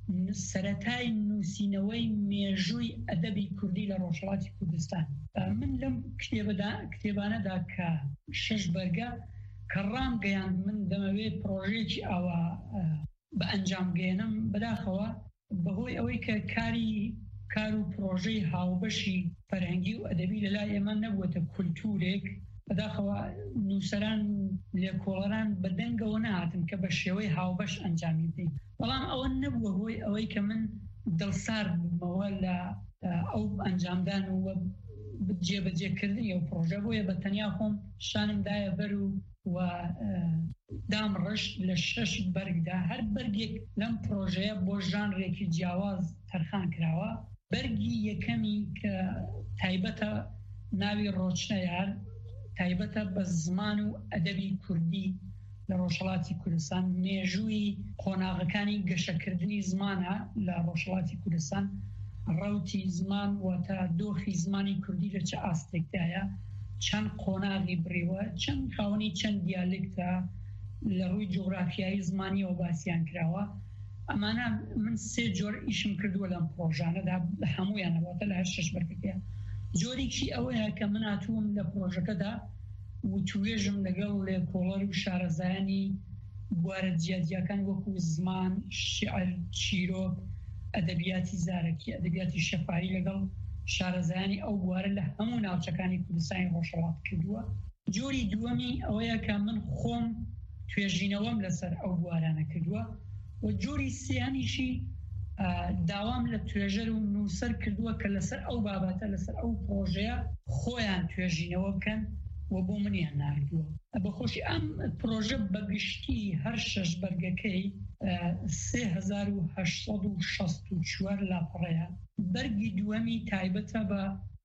سەرەتای نووسینەوەی مێژووی ئەدەبی کوردی لە ڕۆژهەڵاتی کوردستان. من لەم کتێبانەدا کە 6 بەرگە کە ڕامگەیان من دەمەوێت پرۆژێکی ئەوە بە ئەنجام گەێنم بەداخەوە بەهۆی ئەوەی کە کار و پرۆژەی هاوبەشی فەرهەنگی و ئەدەبی لەلای ئێمە نەبووەتە کولتورێک، بەداخەوە نووسەران لێکۆڵەران بە دەنگەوە نهاتن کە بە شێوەی هاوبەش ئەنجامی بدەین. بەڵام ئەوە نەبووە هۆی ئەوەی کە من دڵسار بوومەوە لە ئەو ئەنجامدان و جێبەجێکردنی ئەو پرۆژە بۆیە بە تەنیا خۆم شانمدایە بەر و دام ڕشت لە 6 بەرگدا هەر بەرگێک لەم پرۆژەیە بۆ ژانرێکی جیاواز تەرخان کراوە. بەرگی یەکەمی کە تایبەتە ناوی ڕۆچنەیار تایبەتە بە زمان و ئەدەبی کوردی لە ڕۆژهەڵاتی کوردستان، مێژووی قۆناغەکانی گەشەکردنی زمانە لە ڕۆژهەڵاتی کوردستان، ڕەوتی زمان واتە دۆخی زمانی کوردی لە چه ئاستێکدایە، چەند قۆناغی بڕیوە، چەند خاوەنی چەند دیالێکتە لە ڕووی جوغرافیایی زمانیەوە باسییان کراوە. ئەمانە من 3 جۆر ئیشم کردووە لەم پرۆژانەدا لە هەموویانەوەتە لە هەر 6 بەرگەکە. جۆرێکی ئەوەیە کە من هاتووم لە پرۆژەکەدا وتوێژم لەگەڵ لێکۆڵەر و شارەزایانی بوارە جیاجیەکان وەکو زمان، شیعر، چیرۆک، ئەدەبیاتی زارەکی، ئەدەبیاتی شەفاهی لەگەڵ شارەزایانی ئەو بوارە لە هەموو ناوچەکانی کوردستانی ڕۆژهەڵات کردووە. جۆری دووەمی ئەوەیە کە من خۆم توێژینەوەم لەسەر ئەو بوارانە کردووە و جۆری سێهەمیشی داوام لە توێژەر و نووسەر کردووە کە لەسەر ئەو بابەتە لەسەر ئەو پرۆژەیە خۆیان توێژینەوە بکەن و بۆ منیان ناردووە. بەخۆشی ئەم پرۆژە بەگشتی هەر 6 بەرگەکەی 3864 لاپەڕەیە. بەرگی دووەمی تایبەتە بە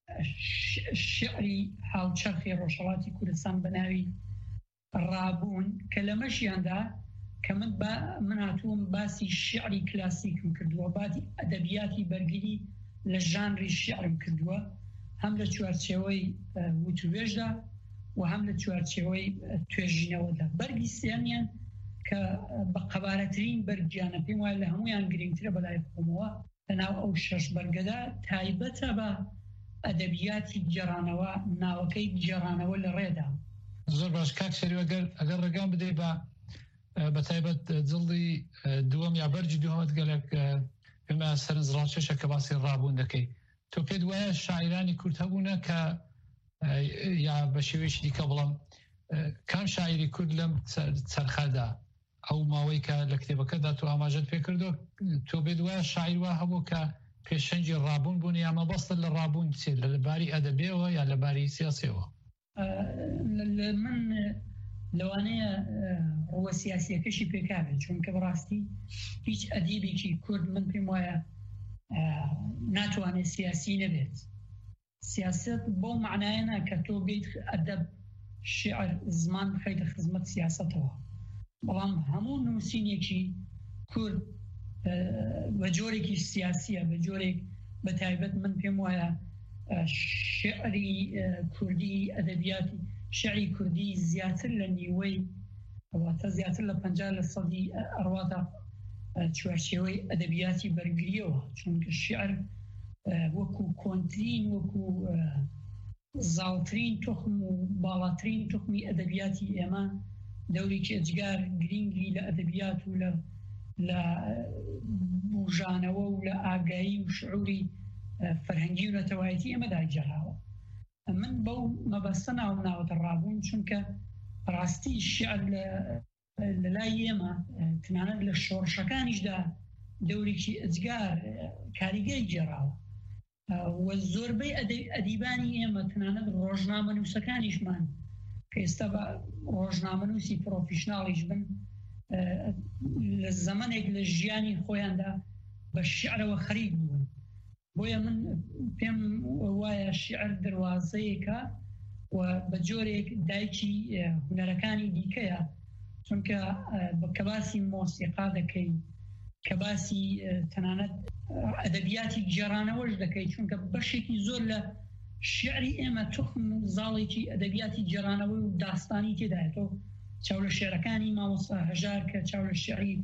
شعری هاوچەرخی ڕۆژهەڵاتی کوردستان بە ناوی ڕابوون کە لەمەشیاندا کە من هاتووم باسی شعری کلاسیکم کردووە، باتی ئەدەبیاتی بەرگری لە ژانری شعرم کردووە، هەم لە چوارچێوەی وتوێژدا و هەم لە چوارچێوەی توێژینەوەدا. بەرگی سێمیان کە بە قەبارەترین بەرگیانە پێم وایە لە هەمویان گرنگترە بەلای خۆمەوە لەناو ئەو 6 بەرگەدا تایبەتە بە ئەدەبیاتی گێڕانەوە، ناوەکەی گێڕانەوە لە ڕێدا. زۆر باش کاک شەریف، ئەگەر ڕێگان بدەی بە تایبەت جڵدی دووەم یا بەرجی دووەمت گەلێک پێمە سەرنجڕاکێشە کە باسی ڕابوون دەکەی. تۆ پێت وایە شاعیرانی کورد هەبوونە کە یا بە شێوەیەکی دیکە بڵام کام شاعیری کورد لەم چەرخەدا ئەو ماوەی کە لە کتێبەکەدا تۆ ئاماژەت پێ کردو تۆ پێت وایە شاعیر وا هەبوو کە پێشەنجی ڕابوون بوون یا مەبەستە لە ڕابوون چێت لە باری ئەدەبێەوە یا لە باری سیاسیەوە؟ من لەوانەیە ڕوە سیاسیەکەشی پێکابێت، چونکە بەڕاستی هیچ ئەدیبێکی کورد من پێم وایە ناتوانێت سیاسی نەبێت. سیاست بۆ معنایەنە کە تۆ بێت ئەدەب، شعر، زمان بخەیتە خزمەت سیاستەوە. بەڵام هەموو نووسینێکی کورد بە جۆرێکی سیاسیە، بە جۆرێک بە تایبەت من پێم وایە شعری کوردی، ئەدەبیاتی شعری کوردی زیاتر لە نیوەی ئەواتە زیاتر لە 50% ئەڕواتە چوارچێوەی ئەدەبیاتی بەرگریەوە، چونکە شعر وەکو کۆنترین، وەکو زاڵترین تخم و باڵاترین تخمی ئەدەبیاتی ئێمە دەورێکی ئەجگار گرنگی لە ئەدەبیات و لە بوژانەوە و لە ئاگایی و شعوری فەرهەنگی و نەتەوایەتی ئێمەدا گەڕاوە. من بەو مەبەستە ناوەتە ڕابوون، چونکە ڕاستی شعر لە لای ئێمە تەنانەت لە شۆڕشەکانیشدا دەورێکی ئەجگار کاریگەری گێڕاوە و زۆربەی ئەدیبانی ئێمە تەنانەت ڕۆژنامە نووسەکانیشمان کە ئێستا بە ڕۆژنامە نووسی پرۆفیشناڵیش بن لە زەمانێک لە ژیانی خۆیاندا بە شعرەوە خەریک بوون. بۆیە من پێم وایە شعر دروازەیەکە و بە جۆرێک دایکی هونەرەکانی دیکەیە، چونکە کە باسی مۆسیقا دەکەی، کە باسی تەنانەت ئەدەبیاتی گێڕانەوەش دەکەی، چونکە بەشێکی زۆر لە شعری ئێمە تخم و زاڵێکی ئەدەبیاتی گێڕانەوەی و داستانی تێدایێتەوە. چاو لە شێعرەکانی مامۆستا هەژار کە چاو لە شعری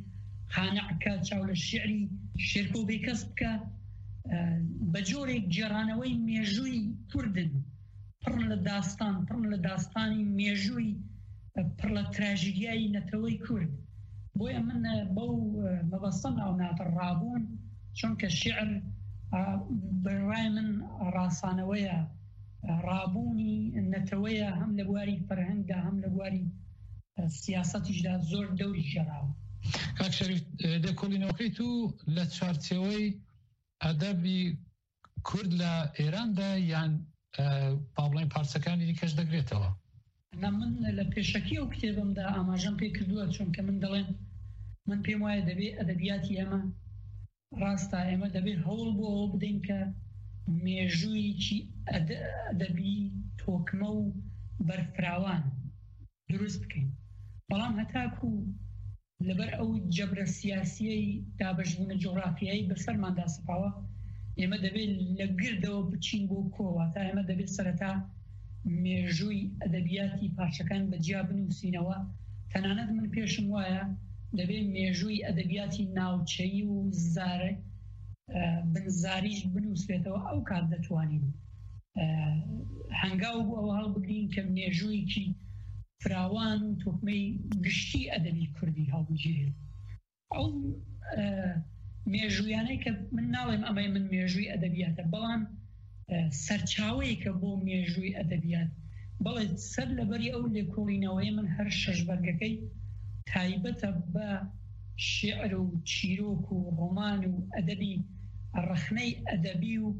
خانعکە چاو لە شعری شێرکە و بێکەس بکە بە جۆرێک جێڕانەوەی مێژووی کوردن پڕ لە داستان پڕ لە داستانی مێژووی پڕ لە تراژیدیایی نەتەوەی کورد بۆیە من بەو مەبەستە ناوناتە ڕابوون چونکە شعر بەڕای من ڕاستانەوەیە ڕابوونی نەتەوەیە هەم لە بواری فەرهەنگدا هەم لە بواری سیاسەتیشدا زۆر دەوری ژێراوە. کاک شەریف دەکۆڵینەوەکەی تو لە چوارچێوەی ئەدەبی کورد لە ئێراندا یان با بڵێن پارچەکانی دیکەش دەگرێتەوە؟ من لە پێشەکی ئەو کتێبمدا ئاماژەم پێ کردووە چونکە من دەڵێن من پێم وایە دەبێت ئەدەبیاتی ئێمە ڕاستە ئێمە دەبێت هەوڵ بۆ ئەوە بدەین کە مێژوویکی ئەدەبی تۆکمە و بەرفراوان دروست بکەین بەڵام هەتاکو لەبەر ئەو جەبرە سیاسیەی دابەشبوونە جۆغرافیایی بەسەرماندا سپاوە ئێمە دەبێت لە گردەوە بچین بۆ کۆوە تا ئێمە دەبێت سەرەتا مێژووی ئەدەبیاتی پارچەکان بەجیا بنووسینەوە تەنانەت من پێشم وایە دەبێت مێژووی ئەدەبیاتی ناوچەیی و زارە بنزاریش بنووسێتەوە ئەو کات دەتوانین هەنگاو بۆ ئەوە هەڵبگرین کە مێژوویکی فراوان و تۆکمەی گشتی ئەدەبی کوردی هەڵبگیرێت ئەو مێژوویانەی کە من ناڵێم ئەمەی من مێژووی ئەدەبیاتە بەڵام سەرچاوەیەکە بۆ مێژووی ئەدەبیات بەڵێ سەر لەبەری ئەو لێکۆڵینەوەی من هەر شەشبەرگەکەی تایبەتە بە شعر و چیرۆک و ڕۆمان و ئەدەبی ڕخنەی ئەدەبی و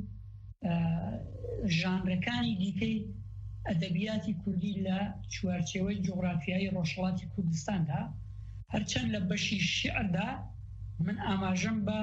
ژانرەکانی دیکەی ئەدەبیاتی کوردی لە چوارچێوەی جۆغرافیایی ڕۆژهەڵاتی کوردستاندا هەرچەند لە بەشی شعردا من ئاماژەم بە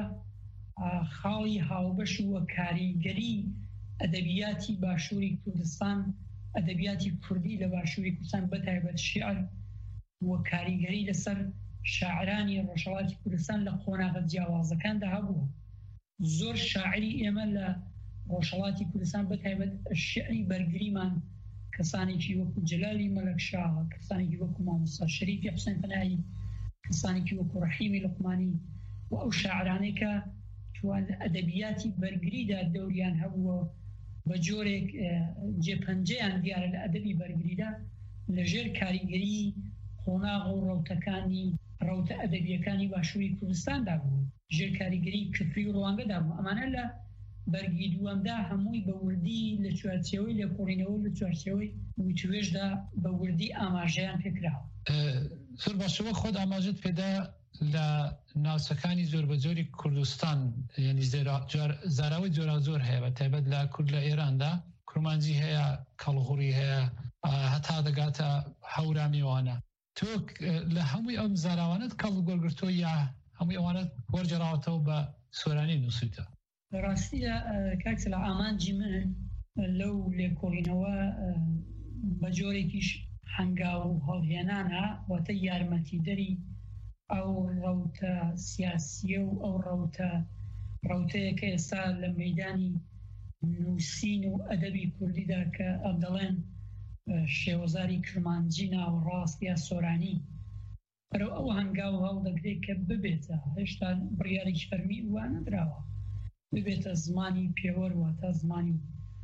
خاڵی هاوبەش و کاریگەری ئەدەبیاتی باشووری کوردستان ئەدەبیاتی کوردی لە باشووری کوردستان بەتایبەت شعر و کاریگەری لەسەر شاعرانی ڕۆژهەڵاتی کوردستان لە قۆناغە جیاوازەکاندا هەبووە زۆر شاعری ئێمە لە ڕۆژهەڵاتی کوردستان بەتایبەت شعری بەرگریمان کەسانێکی وەکو جەلالی مەلەکشاහ کەسانێکی وەکو مامۆستا شەریفی حوسێن پەناهی کەسانێکی وەکو ڕەحیمی لوقمانی و ئەو شاعرانەی کە توان ئەدەبیاتی بەرگریدا دەوریان هەبووە بە جۆرێک جێپەنجەیان دیارە لە ئەدەبی بەرگریدا لەژێر کاریگەری قۆناغ و ڕەوتەکانی ڕەوتە ئەدەبیەکانی باشووری کوردستاندا بوو ژێر کاریگەری کفری و ڕوانگەدا بوو ئەمانە لە بەرگی دووەمدا هەمووی بە وردی لە چوارچێوەی لە کۆڕینەوە لە چوارچێوەی وتوێژدا بە وردی ئاماژەیان پێکراوە زۆر باشەوە خۆت ئاماژت پێدا لە ناوچەکانی زۆر بە زۆری کوردستان یعنی زاراوی جۆرا زۆر هەیە بە تایبەت لە کورد لە ئێراندا کورمانجی هەیە کەڵغوڕی هەیە هەتا دەگاتە هەورامیوانە تۆ لە هەمووی ئەم زاراوانت کەڵ گۆرگرتۆ یا هەمووی ئەوانت وەرجێڕاوەتەوە بە سۆرانی نووسیتە ڕاستیە کاکس لە ئامانجی من لەو لێکۆڵینەوە بە جۆرێکیش هەنگاو و هەڵهێنانە واتە یارمەتیدەری ئەو ڕەوتە سیاسیە و ئەو ڕەوتەیە کە ئێستا لە مەیدانی نووسین و ئەدەبی کوردیدا کە ئەدەڵێن شێوەزاری کرمانجی ناوەڕاست یا سۆرانی بەرەو ئەو هەنگاو هەڵدەگرێت کە ببێتە هێشتا بڕیارێکی فەرمی وانەدراوە ببێتە زمانی پێوەروە تا زمانی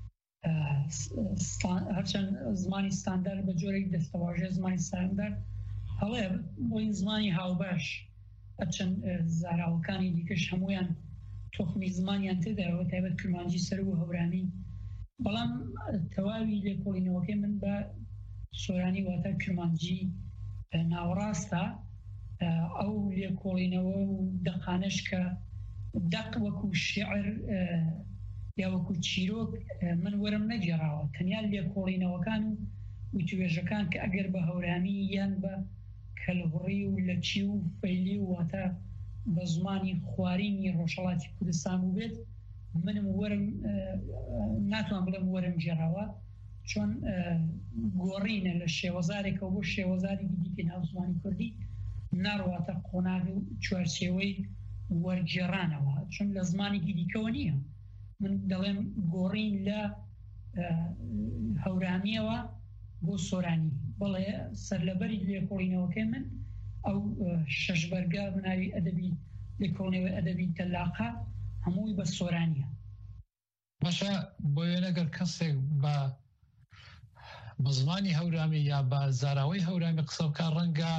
هەرچەند زمانی ستاندەر بە جۆرێک دەستەواژێ زمانی ستاندەر هەڵێ بۆین زمانی هاوبەش هەرچەند زاراوەکانی دیکەش هەمویان تۆخمی زمانیان تێداوە تایبەت کرمانجی سەر و هەورامی بەڵام تەواوی لێکۆڵینەوەکەی من بە سۆرانی واتە کرمانجی ناوەڕاستە ئەو لێکۆڵینەوە و دەقانش کە دەق وەکو شعر یا وەکو چیرۆک من وەرم نەگێڕاوە تەنیا لێکۆڵینەوەکان و وتوێژەکان کە ئەگەر بە هەورامی یان بە کەلغوڕی و لەچی و فەیلی و واتە بە زمانی خوارینی ڕۆژهەڵاتی کوردستان بێت منم وەرم ناتوان بڵێم وەرم گێڕاوە چۆن گۆڕینە لە شێوەزارێکەوە بۆ شێوەزارێکی دیکە ناو زمانی کوردی ناڕواتە قۆناغ و چوارچێوەی وەرگێڕانەوە چون لە زمانێکی دیکەوە نییە من دەڵێم گۆڕین لە هەورامیەوە بۆ سۆرانی بەڵێ سەرلەبەری لێکۆڵینەوەکەی من ئەو شەشبەرگە بناوی ئەدەبی لێکۆڵینەوەی ئەدەبی تەلاقە هەمووی بە سۆرانیە. باشە بۆیە نەگەر کەسێک بە زمانی هەورامی یا بە زاراوەی هەورامی قسە بکە ڕەنگە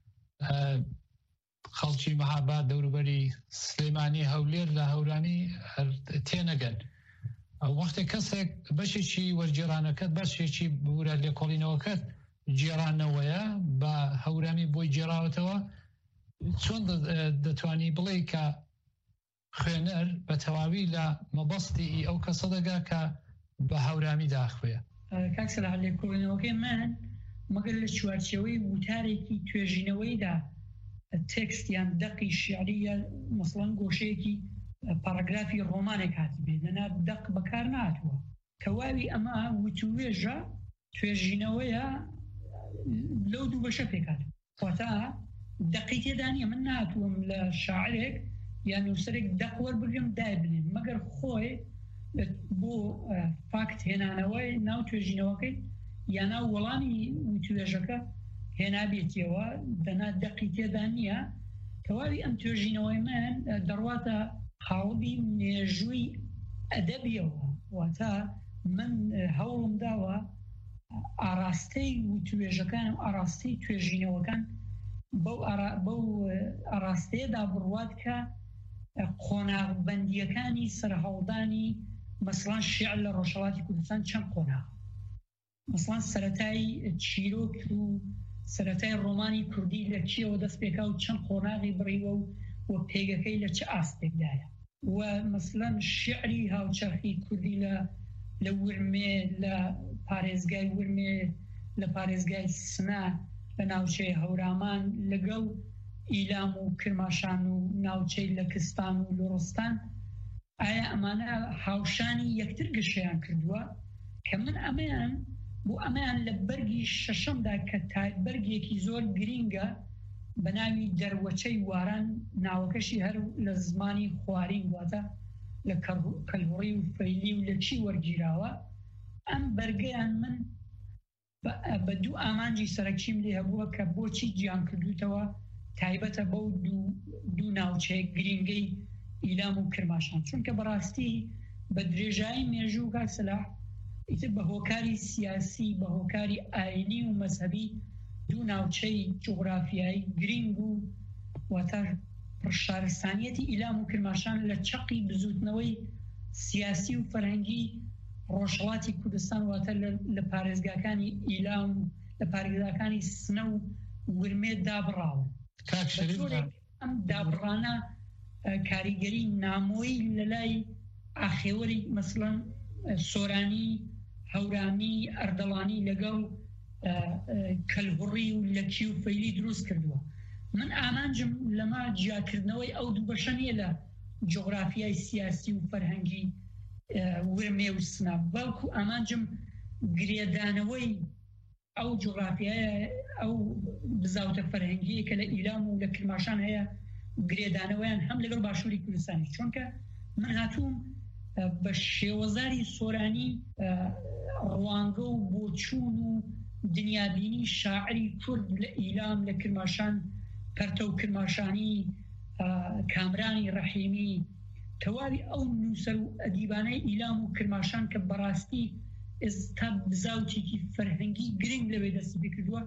خەڵکی مەهاباد دەوروبەری سلێمانی هەولێر لە هەورانی تێنەگەن. وەختێ کەسێک بەشێکی وەرجێرانەکەت بەشێکی بورە لێکۆڵینەوەکەت جێرانەوەیە بە هەورامی بۆی جێراوەتەوە، چۆن دەتوانی بڵێ کە خوێنەر بە تەواوی لە مەبەستی ئەو کەسە دەگا کە بە هەورامی داخوێ؟ کاکسە لە لێکۆڵینەوەکەی من مەگەر لە چوارچێوەی وتارێکی توێژینەوەیدا تێکستیان دەقی شیعریە مەسڵەن گۆشەیەکی پاراگرافی ڕۆمانێک هاتی بێ لەنا دەق بەکار نهاتووە، کەواوی ئەمە وتوێژە توێژینەوەیە لەو دوو بەشە پێکاتوە. واتە دەقی تێدا نیە، من نهاتووم لە شاعرێک یان نووسەرێک دەق وەربگرم دای بنێن مەگەر خۆی بۆ فاکت هێنانەوەی ناو توێژینەوەکەی یا ناو وەڵامی وتوێژەکە هێنابێتیەوە دەنا دەقی تێدا نییە. کەواوی ئەم توێژینەوەی من دەڕواتە قاڵبی مێژووی ئەدەبیەوە، واتە من هەوڵم داوە ئاراستەی وتوێژەکان و ئاراستەی توێژینەوەکان بەو ئاراستەیەدا بڕوات کە قۆناغبەندیەکانی سەرهەڵدانی مەسڵان شیعر لە ڕۆژهەڵاتی کوردستان چەند قۆناغ، مەسڵان سەرەتای چیرۆک و سەرەتای ڕۆمانی کوردی لە کیەوە دەست پێکا و چەند قۆناغی بڕیوە و پێگەکەی لە چه ئاستێکدایە، و مەسڵەن شیعری هاوچەرخی کوردی لە ورمێ لە پارێزگای ورمێ لە پارێزگای سنا لە ناوچەی هەورامان لەگەڵ ئیلام و کرماشان و ناوچەی لەکستان و لۆڕستان، ئایا ئەمانە هاوشانی یەکتر گەشەیان کردووە کە من ئەمەیان بۆ ئەمەیان لە بەرگی شەشەمدا کە بەرگێکی زۆر گرینگە بە ناوی دەروەچەی واران، ناوەکەشی هەر لە زمانی خوارین واتە لە کەلهوڕی و فەیلی و لە چی وەرگیراوە. ئەم بەرگەیان من بە دوو ئامانجی سەرەکیم لێ هەبووە کە بۆچی گیان کردوتەوە تایبەتە بەو دوو ناوچەیە گرینگەی ئیلام و کرماشان، چونکە بەڕاستی بە درێژایی مێژوو کاکسەلا ئیتر بە هۆکاری سیاسی بە هۆکاری ئاینی و مەذهبی دوو ناوچەی جوغرافیایی گرینگ و واتە شارستانیەتی ئیلام و کرماشان لە چەقی بزوتنەوەی سیاسی و فەرهەنگی ڕۆژهەڵاتی کوردستان واتە لە پارێزگاکانی ئیلام لە پارێزگاکانی سنە و ورمێ دابڕاون. ئەم دابڕانە کاریگەری نامۆیی لە لای ئاخێوەری مەسڵەن سۆرانی، هەورامی، ئەردەڵانی لەگەڵ کەلهوڕی و لەکی و فەیلی دروست کردووە. من ئامانجم لەما جیاکردنەوەی ئەو دوو بەشە نیە لە جغرافیای سیاسی و فەرهەنگی ورمێ و سنا، بەڵکو ئامانجم گرێدانەوەی ئەو جغرافیایە ئەو بزاوتە فەرهەنگیە کە لە ئیلام و لە کرماشان هەیە گرێدانەوەیان هەم لەگەڵ باشووری کوردستانی، چونکە من هاتووم بە شێوەزاری سۆرانی ڕوانگە و بۆچوون و دنیابینی شاعری کورد لە ئیلام لە کرماشان، پەرتە و کرماشانی، کامرانی ڕەحیمی، تەواوی ئەو نووسەر و ئەدیبانەی ئیلام و کرماشان کە بەڕاستی ئێستا بزاوتێکی فەرهەنگی گرنگ لەوێ دەستی پێکردووە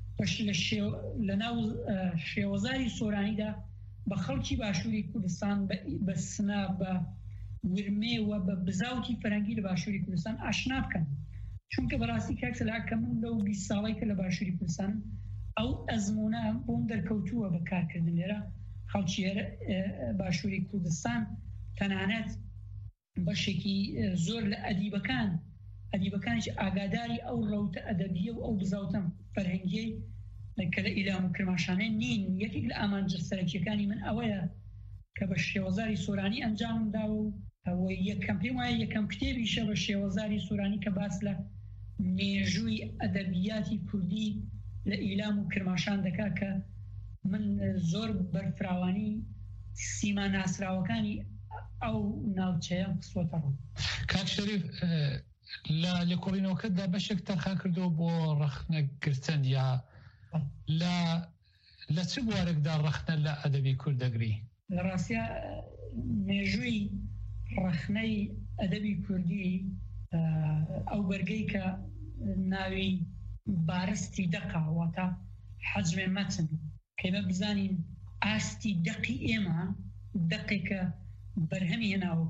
لە ناو شێوەزاری سۆرانیدا بە خەڵکی باشووری کوردستان بە سنا بە ورمێ و بە بزاوتی فەرهەنگی لە باشووری کوردستان ئاشنا بکەن، چونکە بەڕاستی کاکسەلا کە من لەو 20 ساڵی کە لە باشووری کوردستان ئەو ئەزمونە بۆم دەرکەوتووە بە کارکردن لێرە خەڵکی باشووری کوردستان تەنانەت بەشێکی زۆر لە ئەدیبەکانیش ئاگاداری ئەو ڕەوتە ئەدەبیە و ئەو بزاوتە فەرهەنگیەی کە لە ئیلام و کرماشانەی نین. یەکێک لە ئامانجە سەرەکیەکانی من ئەوەیە کە بە شێوەزاری سۆرانی ئەنجامم داوە و یەکەم پێم وایە یەکەم کتێبیشە بە شێوەزاری سۆرانی کە باس لە مێژووی ئەدەبیاتی کوردی لە ئیلام و کرماشان دەکا کە من زۆر بەرفراوانی سیما ناسراوەکانی ئەو ناوچەیە قسوەتە ڕوو. کاک شەریف لە لێکۆڵینەوەکەتدا بەشێک تەرخان کردەوە بۆ ڕەخنەگرتن یا لە چ بوارێکدا ڕەخنە لە ئەدەبی کورد دەگری؟ لە ڕاستیە مێژووی ڕەخنەی ئەدەبی کوردی ئەو بەرگەی کە ناوی بارستی دەقا واتە حەجمێ مەتن کەمە بزانین ئاستی دەقی ئێمە دەقێکە بەرهەمی هێناوە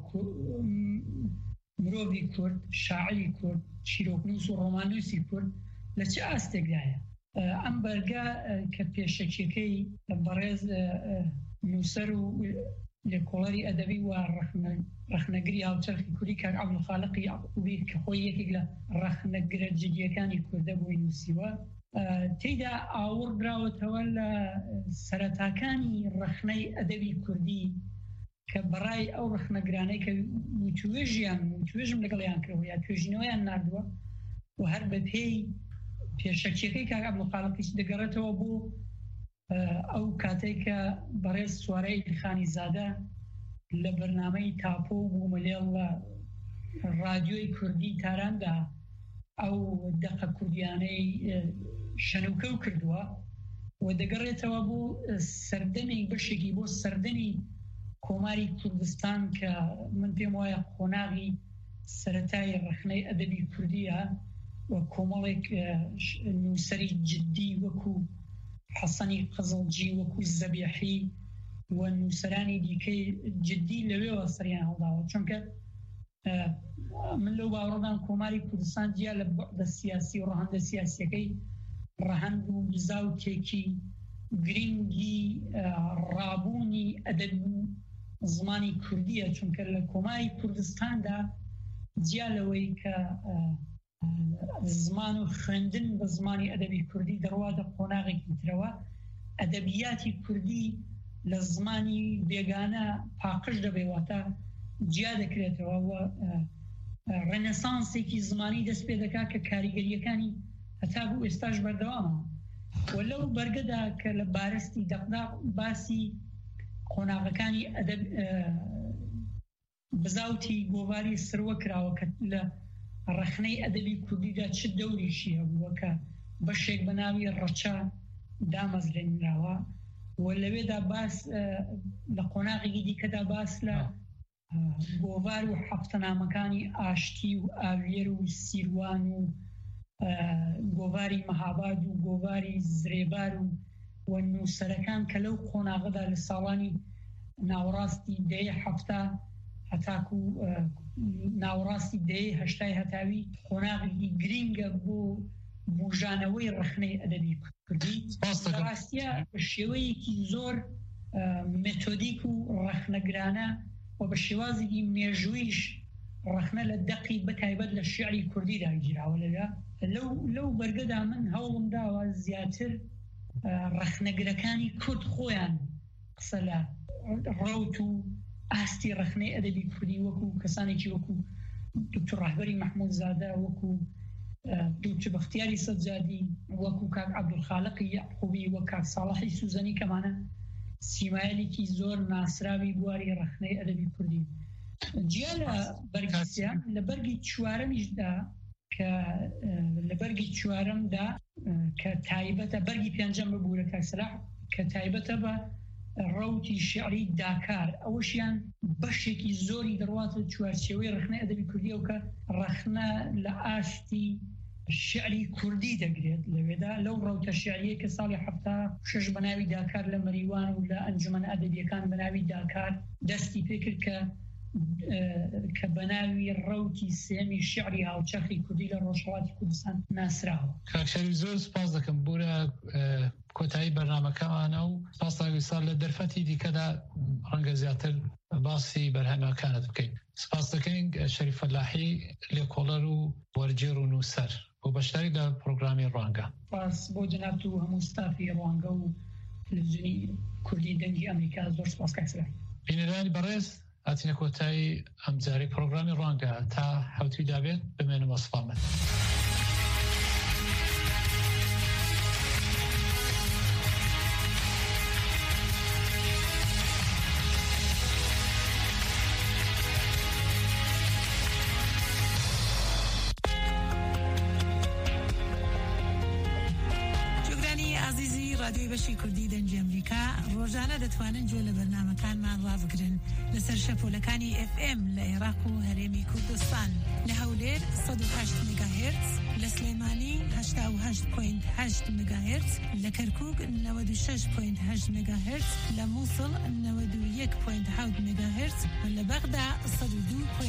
مرۆڤی کورد، شاعری کورد، چیرۆکنووس و ڕۆمانووسی کورد لە چه ئاستێکدایە. ئەم بەرگە کە پێشەکیەکەی بەڕێز نووسەر و لێکۆڵەری ئەدەبی و ڕەخنەگری هاوچەرخی کوردی کاک عەبدولخالق یعقوبی کە خۆی یەکێک لە ڕەخنەگرە جدیەکانی کوردە بۆی نووسیوە، تێیدا ئاور دراوەتەوە لە سەرەتاکانی ڕەخنەی ئەدەبی کوردی کە بەڕای ئەو ڕەخنەگرانەی کە توێژم لەگەڵیان کردەوە یا توێژینەوەیان نردووە و هەر بە پێی پێشەکیەکەی کاک عەبدولخالقیش دەگەڕێتەوە بۆ ئەو کاتێک کە بەڕێز سوارەی خانی زادە لە بەرنامەی تاپۆ و بوومەلێڵ لە ڕادیۆی کوردی تاراندا ئەو دەقە کوردیانەی شەنوکە و کردووە و دەگەڕێتەوە بۆ سەردەمی بەشێکی بۆ سەردەمی کۆماری کوردستان کە من پێم وایە قۆناغی سەرەتای ڕەخنەی ئەدەبی کوردیە و کۆمەڵێک نووسەری جددی وەکو حەسەنی قزڵجی وەکو زەبیحی و نووسەرانی دیکەی جددی لەوێەوە سەریان هەڵداوە چونکە من لەو باوەڕدان کۆماری کوردستان جیا لە بەعدە سیاسی و ڕەهەندە سیاسیەکەی ڕەهەند و بزاوتێکی گرنگی ڕابوونی ئەدەب و زمانی کوردیە چونکە لە کۆماری کوردستاندا جیا لەوەی کە زمان و خوێندن بە زمانی ئەدەبی کوردی دەڕواتە قۆناغێکی ترەوە ئەدەبیاتی کوردی لە زمانی بێگانە پاقش دەبێواتە جیا دەکرێتەوە و ڕێنەسانسێکی زمانی دەست پێ دەکات کە کاریگەریەکانی هەتا بوو ئێستاش بەردەوامە و لەو بەرگەدا کە لە بارستی دەقداق باسی قۆناغەکانی بزاوتی گۆواری سروە کراوە کە لە ڕەخنەی ئەدەبی کوردیدا چ دەوریشی هەبووە کە بەشێک بە ناوی ڕەچا دامەزرێنراوە و لەوێدا باس لە قۆناغێکی دیکەدا باس لە گۆوار و حەفتەنامەکانی ئاشتی و ئاوێر و سیروان و گۆواری مەهاباد و گۆواری زرێبار و نووسەرەکان کە لەو قۆناغەدا لە ساڵانی ناوەڕاستی دەیە هەفتە هەتاکو ناوەڕاستی دەیە هەشتای هەتاوی قۆناغی گرینگە بۆ بوژانەوەی ڕەخنەی ئەدەبی کوردی ڕاستیە بە شێوەیەکی زۆر مێتۆدیک و ڕەخنەگرانە و بە شێوازێکی مێژوویش ڕەخنە لە دەقی بەتایبەت لە شیعری کوردیدا گیراوە لەو بەرگەدا من هەوڵم داوە زیاتر ڕەخنەگرەکانی کورد خۆیان قسە لە ڕەوت و ئاستی ڕەخنەی ئەدەبی کوردی وەکو کەسانێکی وەکو دکتۆر ڕاهبەری مەحموود زادە وەکو دکتۆر بەختیاری سەجادی وەکو کاک عەبدولخالق یعقوبی و کاک ساڵحی سوزەنی کەمانە سیمایلێکی زۆر ناسراوی بواری ڕەخنەی ئەدەبی کوردی جیا لە بەرگیسیان لە بەرگی چوارەمیشدا کە لە بەرگی چوارەمدا کە تایبەتە بەرگی پێنجەم ببوورە کاکسەلاح کە تایبەتە بە ڕەوتی شعری داکار ئەوەشیان بەشێکی زۆری دەڕواتە چوارچێوەی ڕەخنەی ئەدەبی کوردی و کە ڕەخنە لە ئاستی شعری کوردی دەگرێت لەوێدا لەو ڕەوتە شعریە کە ساڵی 76 بەناوی داکار لە مەریوان و لە ئەنجومەن ئەدەبیەکان بەناوی داکار دەستی پێکرد کە بەناوی ڕەوتی سێمی شعری هاوچەرخی کوردی لە ڕۆژهەڵاتی کوردستان ناسراوە. کاکشەری زۆر سپاس دەکەم بۆرە کۆتایی بەرنامەکەمانە و سپاس دەکەم لە دەرفەتی دیکەدا ڕەنگە زیاتر باسی بەرهەمەکانت بکەین. سپاس دەکەین شەریف فەلاحی لێکۆڵەر و وەرجێر و نووسەر بۆ بەشداری لە پرۆگرامی ڕوانگە. سپاس بۆ جەنابەت و هەموو ستافی ڕوانگە و تەلەڤیزیۆنی کوردی دەنگی ئەمریکا زۆر سپاس کاکسەلاح. بینەرانی بەڕێز هاتینە کۆتایی ئەمجاری پرۆگرامی ڕوانگە تا هەوتوی دابێت بمێنەوە سپامەت. رادیۆی بەشی کوردی دەنگی ئەمریکا ڕۆژانە دەتوانن گوێ لە بەرنامەکانمان ڕابگرن لەسەر شەپۆلەکانی FM لە عێراق و هەرێمی کوردستان لە هەولێر 108 مگاهرتز، لە سلێمانی 88.8 مگاهرتز، لە کەرکووک 96.8 مگاهرتز، لە مووسڵ 91.7 مگاهرتز و لە بەغدا 102